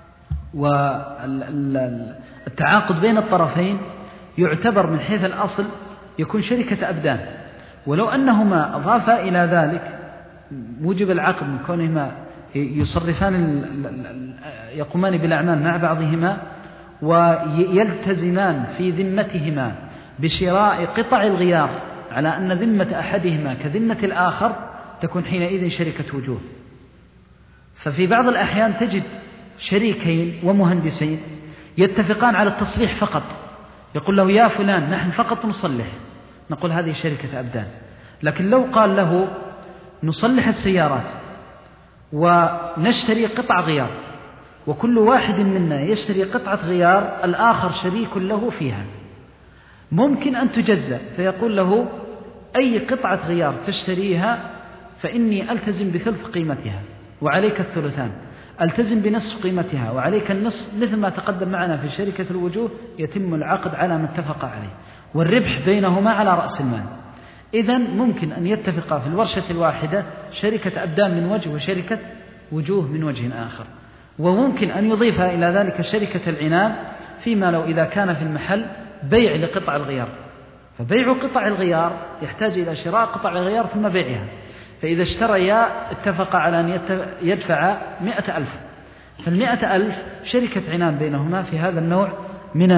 والتعاقد بين الطرفين يعتبر من حيث الأصل يكون شركة أبدان، ولو أنهما أضافا إلى ذلك موجب العقد من كونهما يصرفان يقومان بالأعمال مع بعضهما ويلتزمان في ذمتهما بشراء قطع الغيار على أن ذمة أحدهما كذمة الآخر، تكون حينئذ شركة وجوه. ففي بعض الأحيان تجد شريكين ومهندسين يتفقان على التصليح فقط، يقول له يا فلان نحن فقط نصلح، نقول هذه شركة أبدان. لكن لو قال له نصلح السيارات ونشتري قطع غيار وكل واحد منا يشتري قطعة غيار الآخر شريك له فيها، ممكن أن تجزأ، فيقول له أي قطعة غيار تشتريها فإني ألتزم بثلث قيمتها وعليك الثلثان، ألتزم بنصف قيمتها وعليك النصف، مثل ما تقدم معنا في شركة الوجوه يتم العقد على ما اتفق عليه، والربح بينهما على رأس المال. إذن ممكن أن يتفقا في الورشة الواحدة شركة أبدان من وجه وشركة وجوه من وجه آخر، وممكن أن يضيفها إلى ذلك شركة العنان فيما لو إذا كان في المحل بيع لقطع الغيار، فبيع قطع الغيار يحتاج إلى شراء قطع الغيار ثم بيعها، فإذا اشتريا اتفق على أن يدفع مئة ألف، فالمئة ألف شركة عنان بينهما في هذا النوع من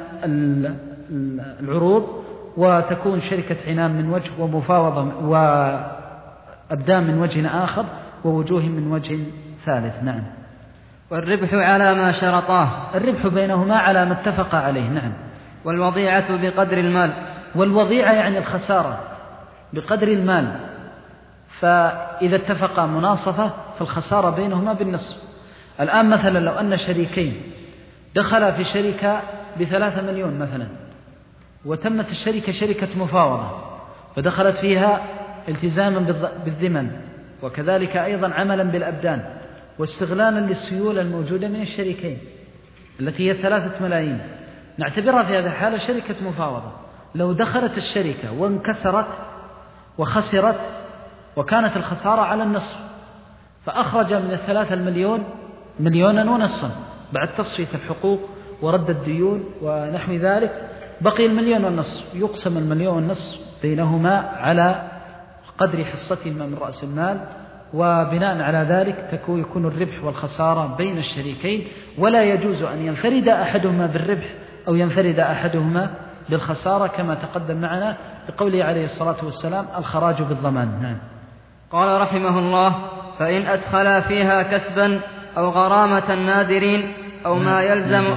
العروض، وتكون شركة عنان من وجه ومفاوضة وأبدان من وجه آخر ووجوه من وجه ثالث. نعم. والربح على ما شرطاه، الربح بينهما على ما اتفق عليه. نعم. والوضيعة بقدر المال، والوضيعة يعني الخسارة بقدر المال، فإذا اتفقا مناصفة فالخسارة بينهما بالنصف. الآن مثلا لو أن شريكين دخل في شركة بثلاثة مليون مثلا، وتمت الشركة شركة مفاوضة فدخلت فيها التزاما بالذمن وكذلك أيضا عملا بالأبدان واستغلالا للسيولة الموجودة من الشريكين التي هي ثلاثة ملايين، نعتبرها في هذه الحالة شركة مفاوضة. لو دخلت الشركة وانكسرت وخسرت وكانت الخسارة على النصف، فأخرج من الثلاثة المليون مليونا ونصفا بعد تصفية الحقوق ورد الديون ونحو ذلك، بقي المليون والنصف، يقسم المليون والنصف بينهما على قدر حصتهما من رأس المال، وبناء على ذلك تكون يكون الربح والخسارة بين الشريكين، ولا يجوز أن ينفرد أحدهما بالربح أو ينفرد أحدهما بالخسارة كما تقدم معنا بقوله عليه الصلاة والسلام الخراج بالضمان. نعم. قال رحمه الله: فإن أدخلا فيها كسبا أو غرامة نادرين أو ما يلزم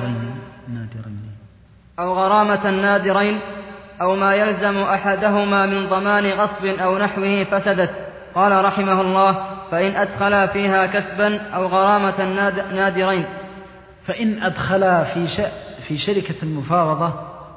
أو غرامة نادرين أو ما يلزم أحدهما من ضمان غصب أو نحوه فسدت. قال رحمه الله: فإن أدخلا فيها كسبا أو غرامة نادرين. فإن أدخلا في ش... في شركة المفاوضة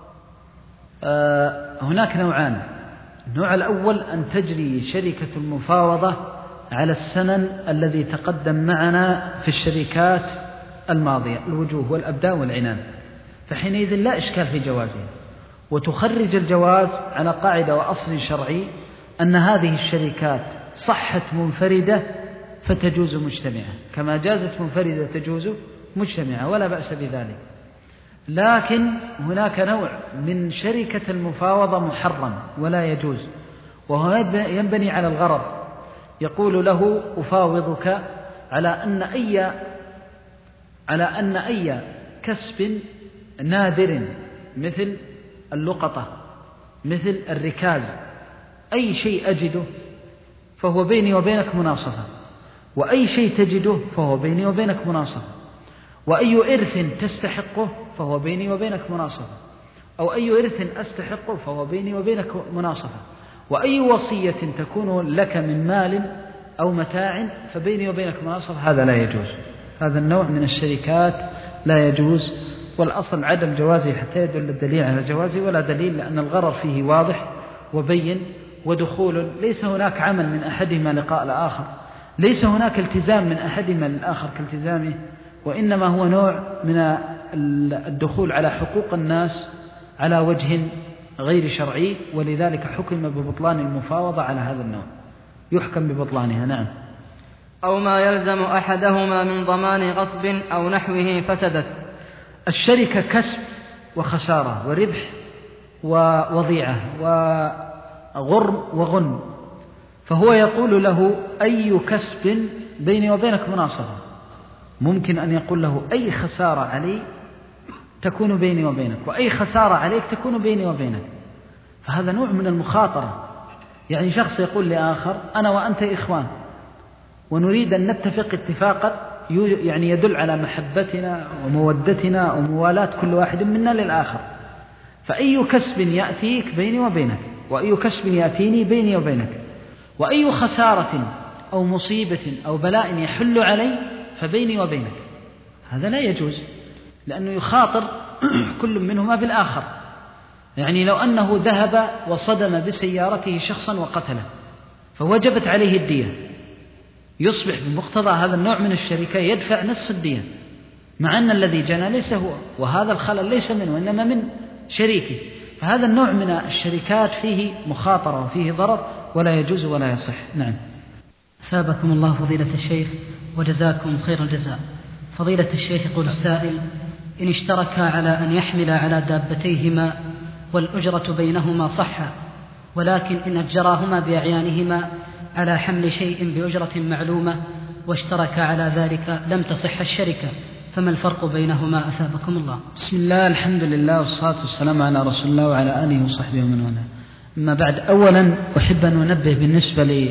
آه هناك نوعان. النوع الأول أن تجري شركة المفاوضة على السنن الذي تقدم معنا في الشركات الماضية الوجوه والأبدان والعنان، فحينئذ لا إشكال في جوازها، وتخرج الجواز على قاعدة وأصل شرعي أن هذه الشركات صحت منفردة فتجوز مجتمعة، كما جازت منفردة تجوز مجتمعة ولا بأس بذلك. لكن هناك نوع من شركة المفاوضة محرم ولا يجوز، وهو ينبني على الغرض، يقول له أفاوضك على أن أي على أن أي كسب نادر مثل اللقطة مثل الركاز، أي شيء أجده فهو بيني وبينك مناصفة، وأي شيء تجده فهو بيني وبينك مناصفة، وأي إرث تستحقه فهو بيني وبينك مناصفة، أو أي إرث أستحقه فهو بيني وبينك مناصفة، وأي وصية تكون لك من مال أو متاع فبيني وبينك مناصفة. هذا لا يجوز، هذا النوع من الشركات لا يجوز، والأصل عدم جوازه حتى يدل الدليل على جوازه، ولا دليل لأن الغرر فيه واضح وبين ودخول، ليس هناك عمل من أحدهما لقاء الآخر، ليس هناك التزام من أحدهما للآخر كالتزامه، وإنما هو نوع من الدخول على حقوق الناس على وجه غير شرعي، ولذلك حكم ببطلان المفاوضة على هذا النوع، يحكم ببطلانها. نعم. أو ما يلزم أحدهما من ضمان غصب أو نحوه فسدت. الشركة كسب وخسارة وربح ووضيعة وغرم وغنم، فهو يقول له أي كسب بيني وبينك مناصفة، ممكن أن يقول له أي خسارة علي تكون بيني وبينك، وأي خسارة عليك تكون بيني وبينك، فهذا نوع من المخاطرة. يعني شخص يقول لآخر أنا وأنت إخوان ونريد أن نتفق اتفاقا يعني يدل على محبتنا ومودتنا وموالاة كل واحد منا للآخر، فأي كسب يأتيك بيني وبينك، وأي كسب يأتيني بيني وبينك، وأي خسارة أو مصيبة أو بلاء يحل علي فبيني وبينك. هذا لا يجوز، لأنه يخاطر كل منهما بالآخر، يعني لو أنه ذهب وصدم بسيارته شخصا وقتله فوجبت عليه الدية، يصبح بمقتضى هذا النوع من الشركة يدفع نصف الدية، مع أن الذي جنى ليس هو، وهذا الخلل ليس منه وإنما من شريكه. فهذا النوع من الشركات فيه مخاطرة وفيه ضرر ولا يجوز ولا يصح. نعم. ثابكم الله فضيلة الشيخ وجزاكم خير الجزاء. فضيلة الشيخ يقول السائل: إن اشتركا على أن يحملا على دابتيهما والأجرة بينهما صحا، ولكن إن أجراهما بأعيانهما على حمل شيء بأجرة معلومة واشتركا على ذلك لم تصح الشركة، فما الفرق بينهما أثابكم الله؟ بسم الله، الحمد لله، والصلاة والسلام على رسول الله وعلى آله وصحبه ومن والاه. أما بعد، أولا أحب أن أنبه بالنسبة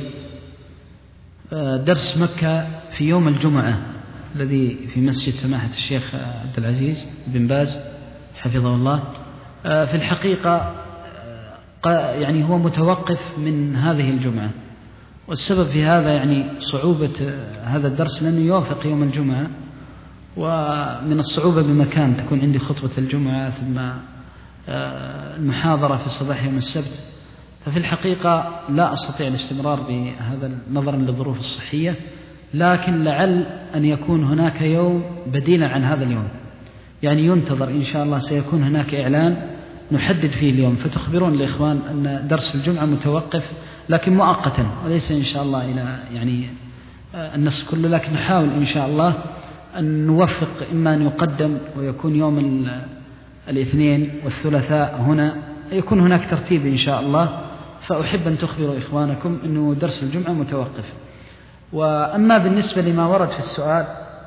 لدرس مكة في يوم الجمعة الذي في مسجد سماحة الشيخ عبد العزيز بن باز حفظه الله. في الحقيقة يعني هو متوقف من هذه الجمعة، والسبب في هذا يعني صعوبة هذا الدرس لأنه يوافق يوم الجمعة، ومن الصعوبة بمكان تكون عندي خطبة الجمعة ثم المحاضرة في صباح يوم السبت، ففي الحقيقة لا أستطيع الاستمرار بهذا نظرا للظروف الصحية، لكن لعل أن يكون هناك يوم بديلا عن هذا اليوم، يعني ينتظر إن شاء الله سيكون هناك إعلان نحدد فيه اليوم، فتخبرون الإخوان أن درس الجمعة متوقف لكن مؤقتا، وليس إن شاء الله إلى يعني النص كله، لكن نحاول إن شاء الله أن نوفق إما أن يقدم ويكون يوم الاثنين والثلاثاء هنا، يكون هناك ترتيب إن شاء الله. فأحب أن تخبروا إخوانكم أنه درس الجمعة متوقف. وأما بالنسبة لما ورد في السؤال،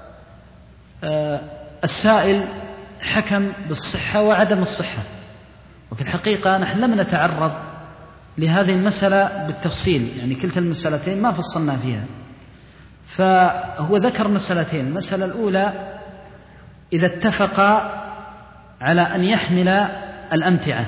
السائل حكم بالصحة وعدم الصحة، وفي الحقيقة نحن لم نتعرض لهذه المسألة بالتفصيل، يعني كلتا المسألتين ما فصلنا فيها. فهو ذكر مسألتين: المسألة الأولى إذا اتفقا على أن يحمل الأمتعة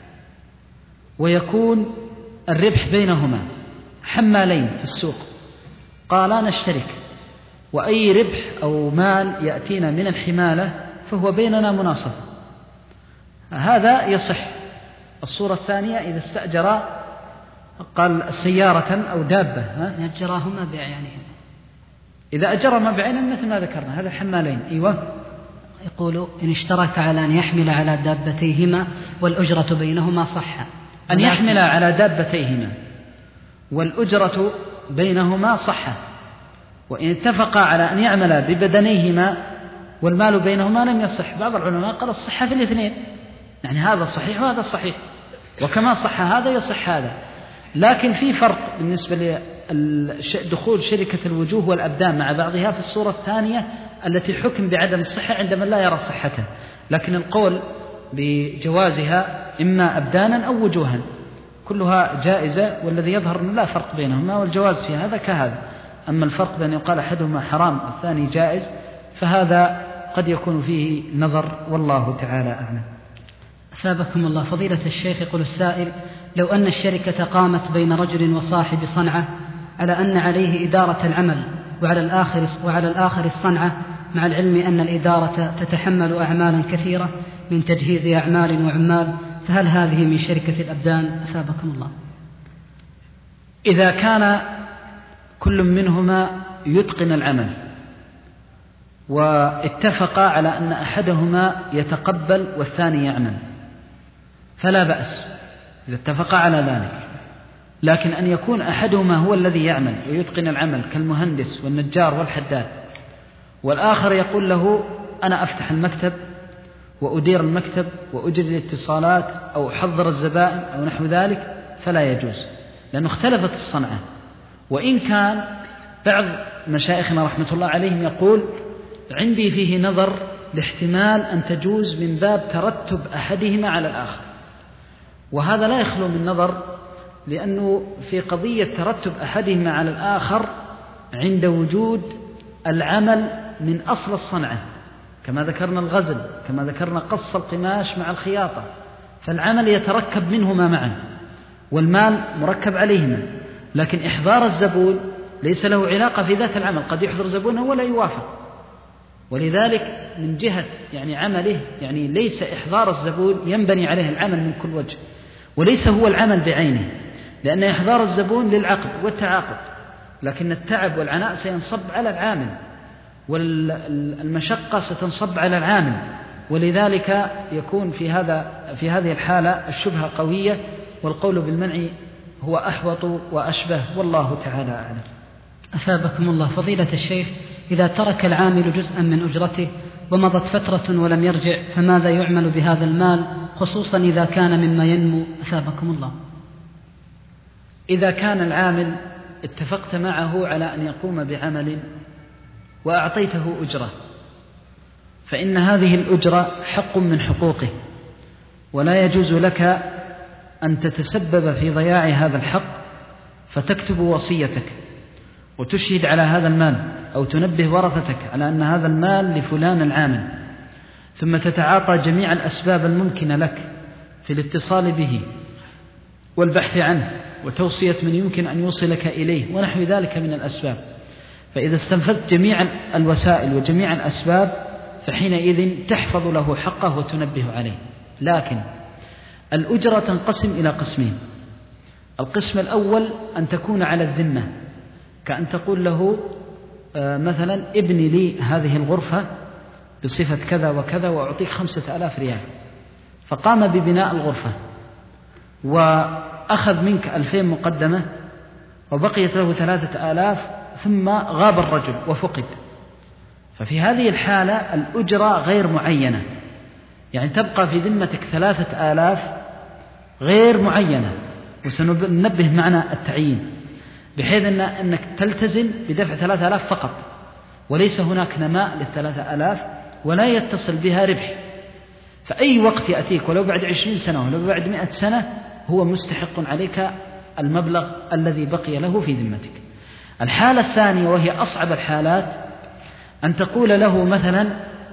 ويكون الربح بينهما حمالين في السوق، قالا نشترك، وأي ربح أو مال يأتينا من الحمالة فهو بيننا مناصف، هذا يصح. الصورة الثانية إذا استأجر قال سيارة أو دابة، أجراهما بأعيانهما، إذا أجرهما بعينهم مثل ما ذكرنا، هذا الحمالين. أيوة. يقول إن اشترك على أن يحمل على دابتيهما والأجرة بينهما صح. أن يحمل على دابتيهما والأجرة بينهما صح، وإن اتفقا على أن يعمل ببدنيهما والمال بينهما لم يصح. بعض العلماء قال الصحة في الاثنين، يعني هذا صحيح وهذا صحيح، وكما صح هذا يصح هذا. لكن في فرق بالنسبة لدخول شركة الوجوه والأبدان مع بعضها في الصورة الثانية التي حكم بعدم الصحة عندما لا يرى صحتها، لكن القول بجوازها إما أبدانا أو وجوها كلها جائزة، والذي يظهر أنه لا فرق بينهما، والجواز في هذا كهذا. أما الفرق بأن يقال أحدهما حرام والثاني جائز فهذا قد يكون فيه نظر، والله تعالى أعلم. أثابكم الله فضيلة الشيخ. يقول السائل: لو أن الشركة قامت بين رجل وصاحب صنعة على أن عليه إدارة العمل وعلى الآخر, وعلى الآخر الصنعة، مع العلم أن الإدارة تتحمل أعمالا كثيرة من تجهيز أعمال وعمال، فهل هذه من شركة الأبدان؟ أثابكم الله. إذا كان كل منهما يتقن العمل واتفقا على أن أحدهما يتقبل والثاني يعمل فلا بأس إذا اتفقا على ذلك، لكن أن يكون أحدهما هو الذي يعمل ويتقن العمل كالمهندس والنجار والحداد، والآخر يقول له أنا أفتح المكتب وأدير المكتب وأجري الاتصالات أو أحضر الزبائن أو نحو ذلك، فلا يجوز، لأنه اختلفت الصنعة. وإن كان بعض مشايخنا رحمة الله عليهم يقول عندي فيه نظر لاحتمال أن تجوز من باب ترتب أحدهما على الآخر، وهذا لا يخلو من نظر، لأنه في قضية ترتب أحدهما على الآخر عند وجود العمل من أصل الصنعة، كما ذكرنا الغزل، كما ذكرنا قص القماش مع الخياطة، فالعمل يتركب منهما معا والمال مركب عليهما، لكن إحضار الزبون ليس له علاقة في ذات العمل، قد يحضر زبونه ولا يوافق، ولذلك من جهة يعني عمله يعني ليس إحضار الزبون ينبني عليه العمل من كل وجه، وليس هو العمل بعينه، لأن إحضار الزبون للعقد والتعاقد، لكن التعب والعناء سينصب على العامل، والمشقة ستنصب على العامل، ولذلك يكون في هذا في هذه الحالة الشبهة قوية، والقول بالمنع هو أحوط وأشبه، والله تعالى أعلم. أثابكم الله. فضيلة الشيخ، إذا ترك العامل جزءا من أجرته ومضت فترة ولم يرجع، فماذا يعمل بهذا المال، خصوصا إذا كان مما ينمو؟ أثابكم الله. إذا كان العامل اتفقت معه على أن يقوم بعمل وأعطيته أجرة، فإن هذه الأجرة حق من حقوقه، ولا يجوز لك أن تتسبب في ضياع هذا الحق فتكتب وصيتك وتشهد على هذا المال، أو تنبه ورثتك على أن هذا المال لفلان العامل، ثم تتعاطى جميع الأسباب الممكنة لك في الاتصال به والبحث عنه وتوصية من يمكن أن يوصلك إليه ونحو ذلك من الأسباب. فإذا استنفذت جميع الوسائل وجميع الأسباب فحينئذ تحفظ له حقه وتنبه عليه. لكن الأجرة تنقسم إلى قسمين. القسم الأول أن تكون على الذمة، كأن تقول له مثلا ابني لي هذه الغرفة بصفة كذا وكذا وأعطيك خمسة آلاف ريال، فقام ببناء الغرفة وأخذ منك ألفين مقدمة وبقيت له ثلاثة آلاف، ثم غاب الرجل وفقد، ففي هذه الحالة الأجرة غير معينة، يعني تبقى في ذمتك ثلاثة آلاف غير معينة، وسننبه معنى التعيين بحيث أن أنك تلتزم بدفع ثلاثة آلاف فقط، وليس هناك نماء للثلاثة آلاف ولا يتصل بها ربح. فأي وقت يأتيك ولو بعد عشرين سنة ولو بعد مئة سنة هو مستحق عليك المبلغ الذي بقي له في ذمتك. الحالة الثانية وهي أصعب الحالات أن تقول له مثلا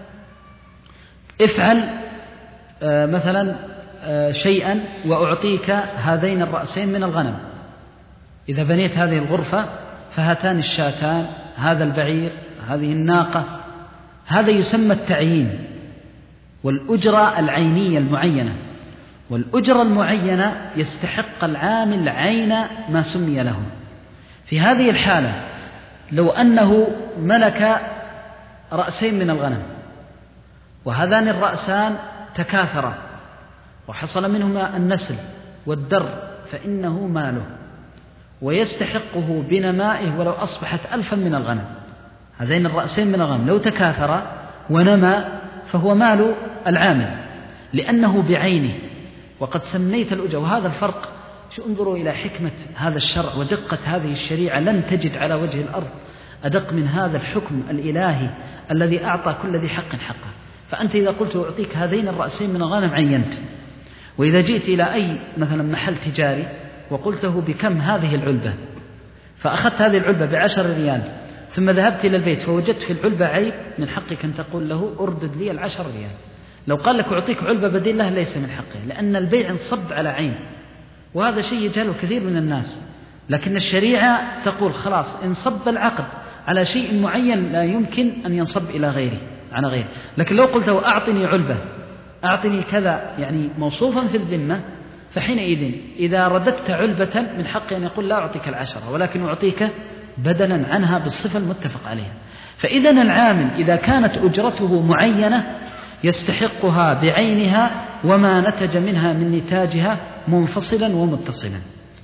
افعل مثلا شيئا وأعطيك هذين الرأسين من الغنم، إذا بنيت هذه الغرفة فهاتان الشاتان، هذا البعير، هذه الناقة. هذا يسمى التعيين والأجرة العينية المعينة. والأجرة المعينة يستحق العامل عين ما سمي له. في هذه الحالة لو أنه ملك رأسين من الغنم وهذان الرأسان تكاثرا وحصل منهما النسل والدر، فإنه ماله ويستحقه بنمائه ولو أصبحت ألفا من الغنم. هذين الرأسين من الغنم لو تكاثرا ونما فهو مال العامل لأنه بعينه، وقد سميت الأجرة. وهذا الفرق، شو انظروا إلى حكمة هذا الشرع ودقة هذه الشريعة، لن تجد على وجه الأرض أدق من هذا الحكم الإلهي الذي أعطى كل ذي حق حقه. فأنت إذا قلت أعطيك هذين الرأسين من الغنم عينت، وإذا جئت إلى أي مثلا محل تجاري وقلت له بكم هذه العلبة، فأخذت هذه العلبة بعشر ريال، ثم ذهبت إلى البيت فوجدت في العلبة عيب، من حقك أن تقول له أردد لي العشر ريال. لو قال لك أعطيك علبة بديل له ليس من حقه، لأن البيع انصب على عين، وهذا شيء يجهله كثير من الناس. لكن الشريعة تقول خلاص انصب العقد على شيء معين لا يمكن أن ينصب إلى غيره عن غيره. لكن لو قلت له أعطني علبة، أعطني كذا، يعني موصوفا في الذمة، فحينئذ إذا رددت علبة من حقه أن يقول لا أعطيك العشرة ولكن أعطيك بدلا عنها بالصفة المتفق عليها. فإذا العامل إذا كانت أجرته معينة يستحقها بعينها وما نتج منها من نتاجها منفصلا ومتصلا.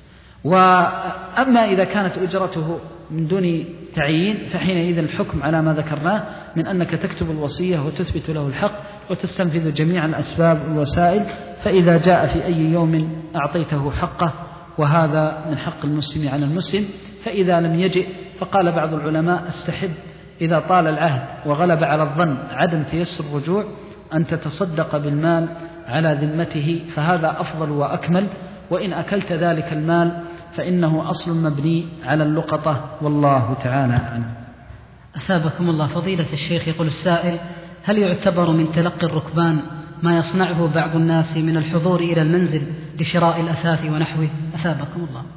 وأما إذا كانت أجرته من دون تعيين فحينئذ الحكم على ما ذكرناه من أنك تكتب الوصية وتثبت له الحق وتستنفذ جميع الأسباب والوسائل، فإذا جاء في أي يوم أعطيته حقه، وهذا من حق المسلم على المسلم. فإذا لم يجئ فقال بعض العلماء استحب إذا طال العهد وغلب على الظن عدم تيسر الرجوع أن تتصدق بالمال على ذمته، فهذا أفضل وأكمل. وإن أكلت ذلك المال فإنه أصل مبني على اللقطة، والله تعالى أعلم. أثابكم الله. فضيلة الشيخ، يقول السائل: هل يعتبر من تلقي الركبان ما يصنعه بعض الناس من الحضور إلى المنزل لشراء الأثاث ونحوه؟ أثابكم الله.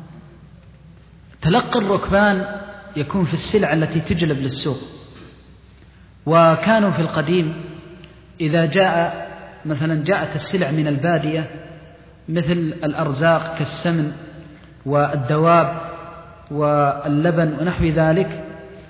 تلقي الركبان يكون في السلع التي تجلب للسوق، وكانوا في القديم إذا جاء مثلا جاءت السلع من البادية مثل الأرزاق كالسمن والدواب واللبن ونحو ذلك،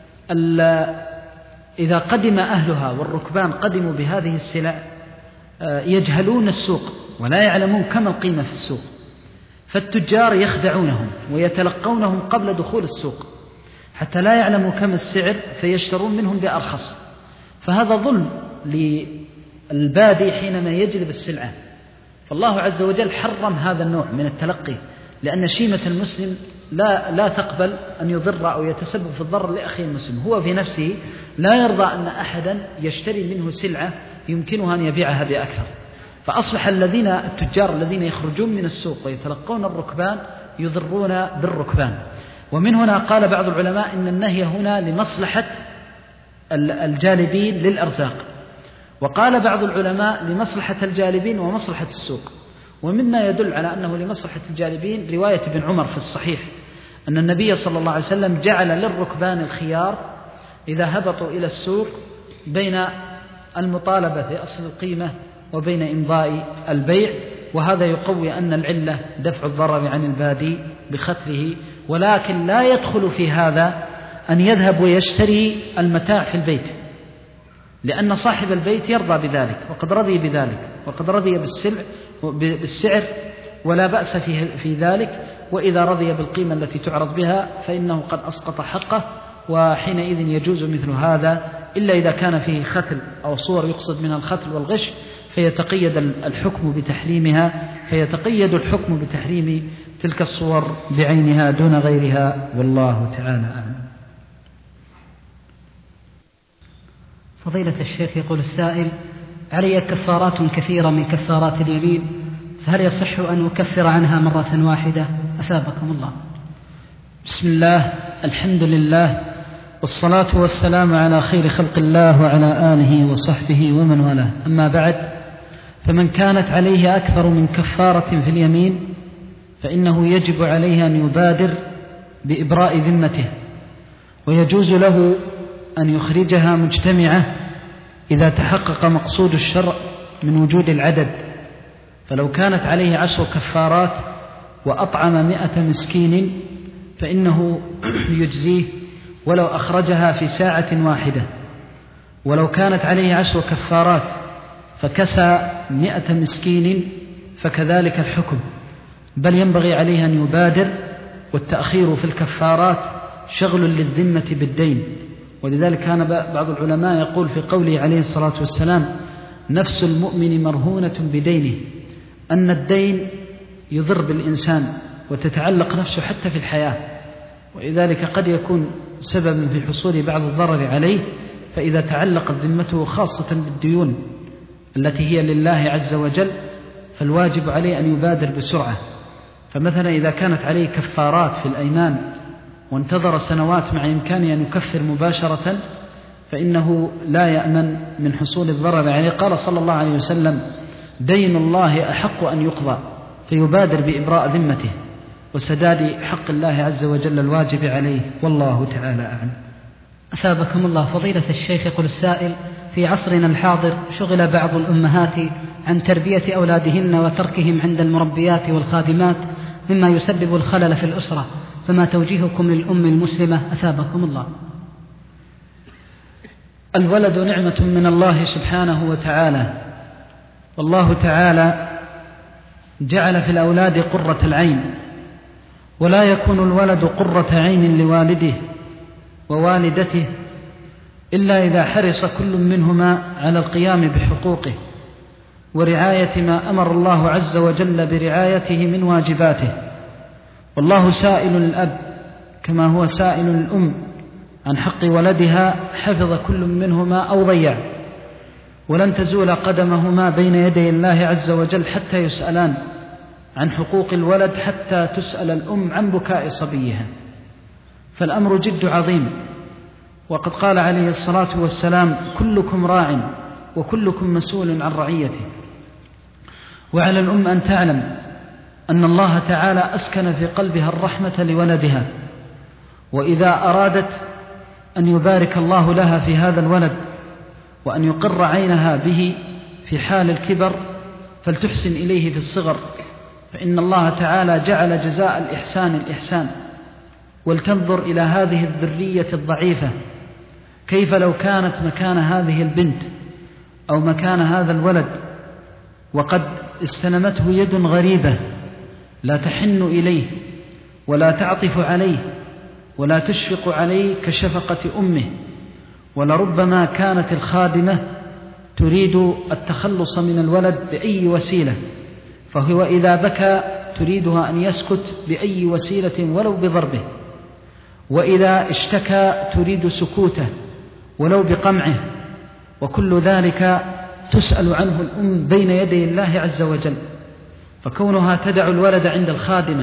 إذا قدم أهلها والركبان قدموا بهذه السلع يجهلون السوق ولا يعلمون كم القيمة في السوق، فالتجار يخدعونهم ويتلقونهم قبل دخول السوق حتى لا يعلموا كم السعر فيشترون منهم بأرخص، فهذا ظلم للبادي حينما يجلب السلعة. فالله عز وجل حرم هذا النوع من التلقي، لأن شيمة المسلم لا, لا تقبل أن يضر أو يتسبب في الضرر لأخيه المسلم، هو في نفسه لا يرضى أن أحدا يشتري منه سلعة يمكنها أن يبيعها بأكثر، فأصبح الذين التجار الذين يخرجون من السوق ويتلقون الركبان يضرون بالركبان. ومن هنا قال بعض العلماء إن النهي هنا لمصلحة الجالبين للأرزاق، وقال بعض العلماء لمصلحة الجالبين ومصلحة السوق. ومما يدل على أنه لمصلحة الجالبين رواية ابن عمر في الصحيح أن النبي صلى الله عليه وسلم جعل للركبان الخيار إذا هبطوا إلى السوق بين المطالبة في أصل القيمة وبين إمضاء البيع، وهذا يقوي أن العلة دفع الضرر عن البادي بختله. ولكن لا يدخل في هذا أن يذهب ويشتري المتاع في البيت، لأن صاحب البيت يرضى بذلك وقد رضي بذلك وقد رضي بالسلع بالسعر ولا بأس في ذلك، وإذا رضي بالقيمة التي تعرض بها فإنه قد أسقط حقه، وحينئذ يجوز مثل هذا إلا إذا كان فيه ختل أو صور يقصد منها الختل والغش فيتقيد الحكم بتحريمها فيتقيد الحكم بتحريم تلك الصور بعينها دون غيرها، والله تعالى أعلم. فضيلة الشيخ يقول السائل: علي كفارات كثيرة من كفارات اليمين، فهل يصح أن أكفر عنها مرة واحدة؟ أثابكم الله. بسم الله، الحمد لله، والصلاة والسلام على خير خلق الله وعلى آله وصحبه ومن والاه، أما بعد، فمن كانت عليه أكثر من كفارة في اليمين فإنه يجب عليه أن يبادر بإبراء ذمته، ويجوز له أن يخرجها مجتمعة إذا تحقق مقصود الشرع من وجود العدد. فلو كانت عليه عشر كفارات وأطعم مئة مسكين فإنه يجزيه ولو أخرجها في ساعة واحدة. ولو كانت عليه عشر كفارات فكسى مئة مسكين فكذلك الحكم، بل ينبغي عليه أن يبادر، والتأخير في الكفارات شغل للذمة بالدين. ولذلك كان بعض العلماء يقول في قوله عليه الصلاة والسلام: نفس المؤمن مرهونة بدينه، أن الدين يضر بالإنسان وتتعلق نفسه حتى في الحياة، ولذلك قد يكون سببا في حصول بعض الضرر عليه، فإذا تعلقت ذمته خاصة بالديون التي هي لله عز وجل فالواجب عليه أن يبادر بسرعة. فمثلا إذا كانت عليه كفارات في الأيمان وانتظر سنوات مع إمكانه أن يكفر مباشرة فإنه لا يأمن من حصول الضرر عليه. قال صلى الله عليه وسلم: دين الله أحق أن يقضى، فيبادر بإبراء ذمته وسداد حق الله عز وجل الواجب عليه، والله تعالى أعلم. أثابكم الله. فضيلة الشيخ يقول السائل: في عصرنا الحاضر شغل بعض الأمهات عن تربية أولادهن وتركهم عند المربيات والخادمات مما يسبب الخلل في الأسرة، فما توجيهكم للأم المسلمة؟ أثابكم الله. الولد نعمة من الله سبحانه وتعالى، والله تعالى جعل في الأولاد قرة العين، ولا يكون الولد قرة عين لوالده ووالدته إلا إذا حرص كل منهما على القيام بحقوقه ورعاية ما أمر الله عز وجل برعايته من واجباته. والله سائل الأب كما هو سائل الأم عن حق ولدها، حفظ كل منهما أو ضيع، ولن تزول قدمهما بين يدي الله عز وجل حتى يسألان عن حقوق الولد، حتى تسأل الأم عن بكاء صبيها. فالأمر جد عظيم، وقد قال عليه الصلاة والسلام: كلكم راع وكلكم مسؤول عن رعيته. وعلى الأم أن تعلم أن الله تعالى أسكن في قلبها الرحمة لولدها، وإذا أرادت أن يبارك الله لها في هذا الولد وأن يقر عينها به في حال الكبر فلتحسن إليه في الصغر، فإن الله تعالى جعل جزاء الإحسان الإحسان. ولتنظر إلى هذه الذرية الضعيفة، كيف لو كانت مكان هذه البنت أو مكان هذا الولد وقد استلمته يد غريبة لا تحن إليه ولا تعطف عليه ولا تشفق عليه كشفقة أمه، ولربما كانت الخادمة تريد التخلص من الولد بأي وسيلة، فهو إذا بكى تريدها أن يسكت بأي وسيلة ولو بضربه، وإذا اشتكى تريد سكوته ولو بقمعه، وكل ذلك تسأل عنه الأم بين يدي الله عز وجل. فكونها تدع الولد عند الخادمة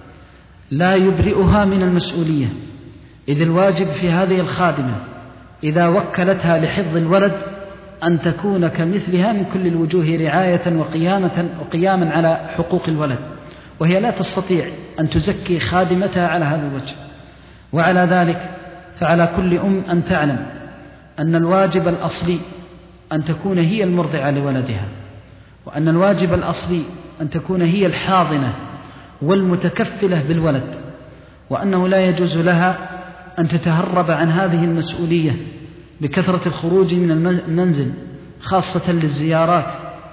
لا يبرئها من المسؤولية، إذ الواجب في هذه الخادمة إذا وكلتها لحفظ الولد أن تكون كمثلها من كل الوجوه رعاية وقيامة وقياما على حقوق الولد، وهي لا تستطيع أن تزكي خادمتها على هذا الوجه. وعلى ذلك فعلى كل أم أن تعلم أن الواجب الأصلي أن تكون هي المرضعة لولدها، وأن الواجب الأصلي أن تكون هي الحاضنة والمتكفلة بالولد، وأنه لا يجوز لها أن تتهرب عن هذه المسؤولية بكثرة الخروج من المنزل، خاصة للزيارات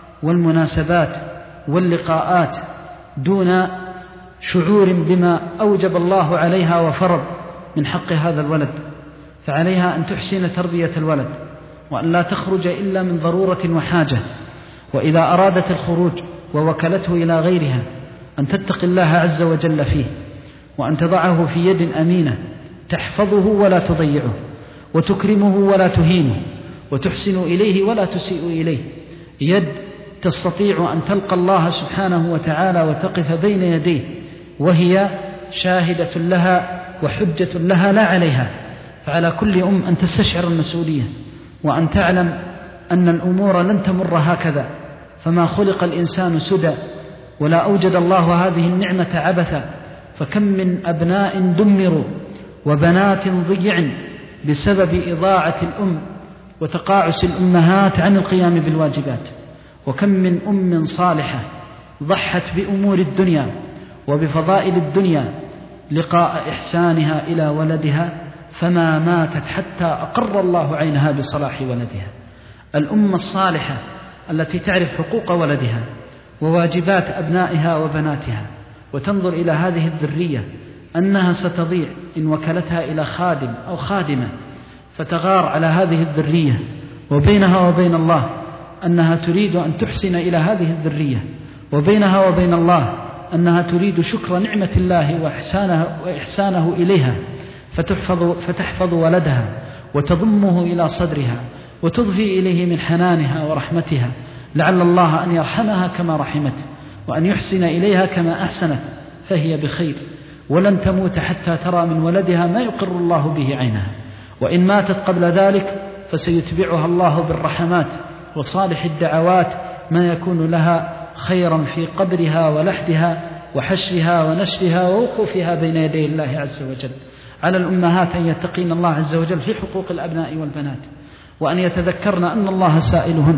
والمناسبات واللقاءات، دون شعور بما أوجب الله عليها وفرض من حق هذا الولد. فعليها أن تحسن تربية الولد، وأن لا تخرج إلا من ضرورة وحاجة، وإذا أرادت الخروج ووكلته إلى غيرها أن تتقي الله عز وجل فيه، وأن تضعه في يد أمينة تحفظه ولا تضيعه، وتكرمه ولا تهينه، وتحسن إليه ولا تسيء إليه، يد تستطيع أن تلقى الله سبحانه وتعالى وتقف بين يديه وهي شاهدة لها وحجة لها لا عليها. فعلى كل أم أن تستشعر المسؤولية، وأن تعلم أن الأمور لن تمر هكذا، فما خلق الإنسان سدى، ولا أوجد الله هذه النعمة عبثا. فكم من أبناء دمروا وبنات ضيع بسبب إضاعة الأم وتقاعس الأمهات عن القيام بالواجبات، وكم من أم صالحة ضحت بأمور الدنيا وبفضائل الدنيا لقاء إحسانها إلى ولدها، فما ماتت حتى أقر الله عينها بصلاح ولدها. الأم الصالحة التي تعرف حقوق ولدها وواجبات أبنائها وبناتها، وتنظر إلى هذه الذرية أنها ستضيع إن وكلتها إلى خادم أو خادمة، فتغار على هذه الذرية، وبينها وبين الله أنها تريد أن تحسن إلى هذه الذرية، وبينها وبين الله أنها تريد شكر نعمة الله وإحسانه, وإحسانه إليها، فتحفظ, فتحفظ ولدها وتضمه إلى صدرها وتضفي إليه من حنانها ورحمتها، لعل الله أن يرحمها كما رحمت، وأن يحسن إليها كما أحسنت، فهي بخير، ولن تموت حتى ترى من ولدها ما يقر الله به عينها. وإن ماتت قبل ذلك فسيتبعها الله بالرحمات وصالح الدعوات ما يكون لها خيرا في قبرها ولحدها وحشرها ونشرها ووقوفها بين يدي الله عز وجل. على الأمهات أن يتقين الله عز وجل في حقوق الأبناء والبنات، وأن يتذكرن أن الله سائلهن،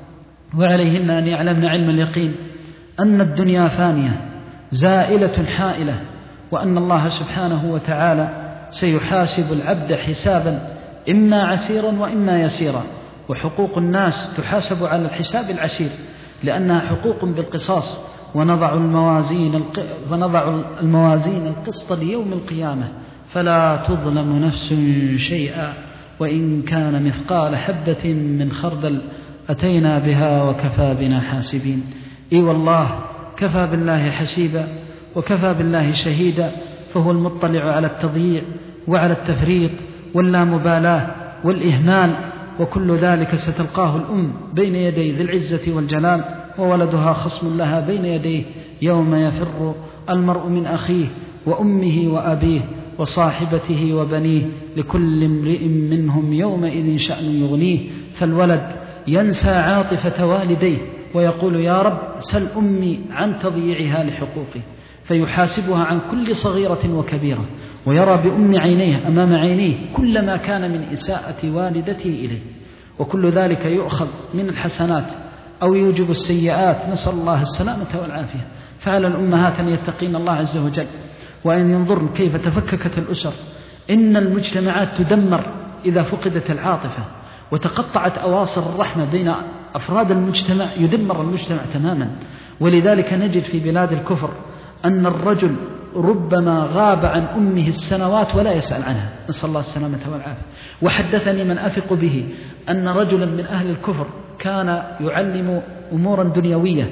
وعليهن أن يعلمن علم اليقين أن الدنيا فانية زائلة حائلة، وأن الله سبحانه وتعالى سيحاسب العبد حسابا إما عسيرا وإما يسيرا. وحقوق الناس تحاسب على الحساب العسير لأنها حقوق بالقصاص، ونضع الموازين الق... ونضع الموازين القسط ليوم القيامة فلا تظلم نفس شيئا وإن كان مثقال حبة من خردل أتينا بها وكفى بنا حاسبين. إي والله كفى بالله حسيبا وكفى بالله شهيدا، فهو المطلع على التضييع وعلى التفريط واللامبالاة والإهمال، وكل ذلك ستلقاه الأم بين يدي ذي العزة والجلال، وولدها خصم لها بين يديه يوم يفر المرء من أخيه وأمه وأبيه وصاحبته وبنيه، لكل امرئ منهم يومئذ شأن يغنيه. فالولد ينسى عاطفة والديه ويقول يا رب سل أمي عن تضييعها لحقوقي، فيحاسبها عن كل صغيرة وكبيرة، ويرى بأم عينيه أمام عينيه كل ما كان من إساءة والدته إليه. وكل ذلك يؤخذ من الحسنات أو يوجب السيئات، نسأل الله السلامة والعافية. فعلى الأمهات أن يتقين الله عز وجل وأن ينظرن كيف تفككت الأسر. إن المجتمعات تدمر إذا فقدت العاطفة، وتقطعت أواصر الرحمة بين أفراد المجتمع، يدمر المجتمع تماما. ولذلك نجد في بلاد الكفر أن الرجل ربما غاب عن أمه السنوات ولا يسأل عنها، نسأل الله السلامة والعافية. وحدثني من أثق به أن رجلا من أهل الكفر كان يعلم أمورا دنيوية،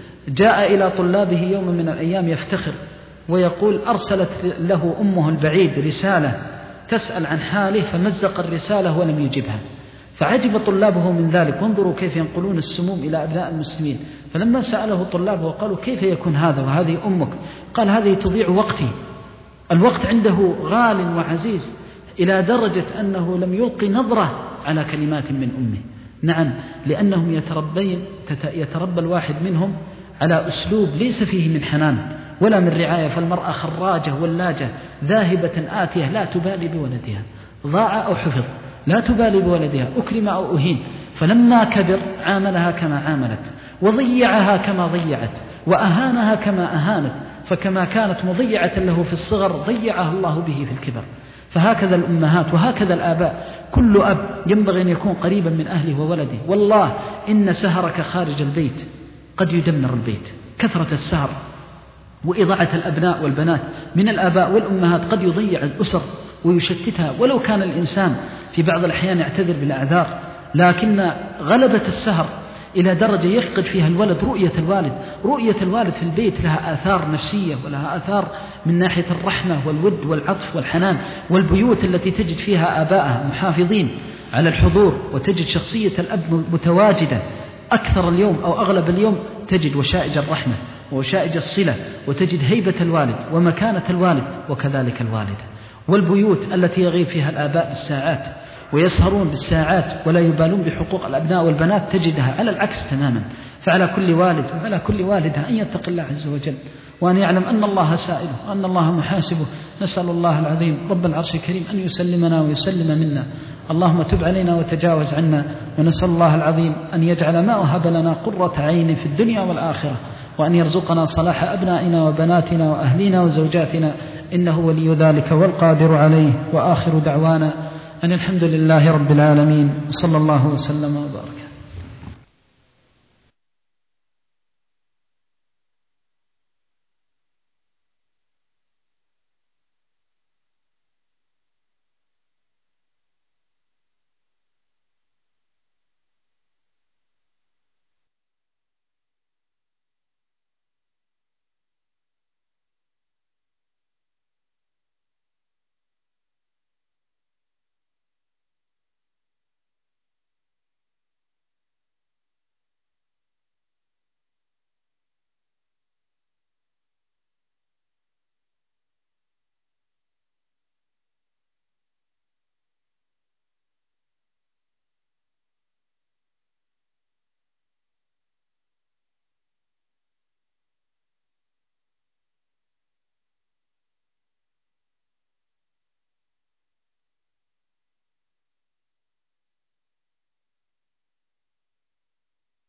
جاء إلى طلابه يوم من الأيام يفتخر ويقول أرسلت له أمه البعيد رسالة تسأل عن حاله، فمزق الرسالة ولم يجبها، فعجب طلابه من ذلك. وانظروا كيف ينقلون السموم إلى أبناء المسلمين. فلما سأله طلابه قالوا كيف يكون هذا وهذه أمك؟ قال هذه تضيع وقتي، الوقت عنده غال وعزيز، إلى درجة أنه لم يلقي نظرة على كلمات من أمه. نعم، لأنهم يتربين يتربى الواحد منهم على أسلوب ليس فيه من حنان ولا من رعاية. فالمرأة خراجة ولاجة ذاهبة آتية لا تبالي بولدها، ضاع أو حفظ لا تبالي بولدها، أكرم أو أهين. فلما كبر عاملها كما عاملت، وضيعها كما ضيعت، وأهانها كما أهانت. فكما كانت مضيعة له في الصغر ضيعها الله به في الكبر. فهكذا الأمهات وهكذا الآباء. كل أب ينبغي أن يكون قريبا من أهله وولده. والله إن سهرك خارج البيت قد يدمر البيت. كثرة السهر وإضاعة الأبناء والبنات من الآباء والأمهات قد يضيع الأسر ويشتتها، ولو كان الإنسان في بعض الأحيان يعتذر بالأعذار، لكن غلبة السهر إلى درجة يفقد فيها الولد رؤية الوالد. رؤية الوالد في البيت لها آثار نفسية ولها آثار من ناحية الرحمة والود والعطف والحنان. والبيوت التي تجد فيها آباءها محافظين على الحضور، وتجد شخصية الأب متواجدة أكثر اليوم أو أغلب اليوم، تجد وشائج الرحمة ووشائج الصلة، وتجد هيبة الوالد ومكانة الوالد، وكذلك الوالدة. والبيوت التي يغيب فيها الآباء بالساعات ويسهرون بالساعات ولا يبالون بحقوق الأبناء والبنات، تجدها على العكس تماما. فعلى كل والد وعلى كل والدة أن يتقي الله عز وجل، وأن يعلم أن الله سائله وأن الله محاسبه. نسأل الله العظيم رب العرش الكريم أن يسلمنا ويسلم منا. اللهم تب علينا وتجاوز عنا. ونسأل الله العظيم أن يجعل ما وهب لنا قرة عين في الدنيا والآخرة، وأن يرزقنا صلاح أبنائنا وبناتنا وأهلنا وزوجاتنا، إنه ولي ذلك والقادر عليه. وآخر دعوانا أن الحمد لله رب العالمين، صلى الله وسلم وبارك.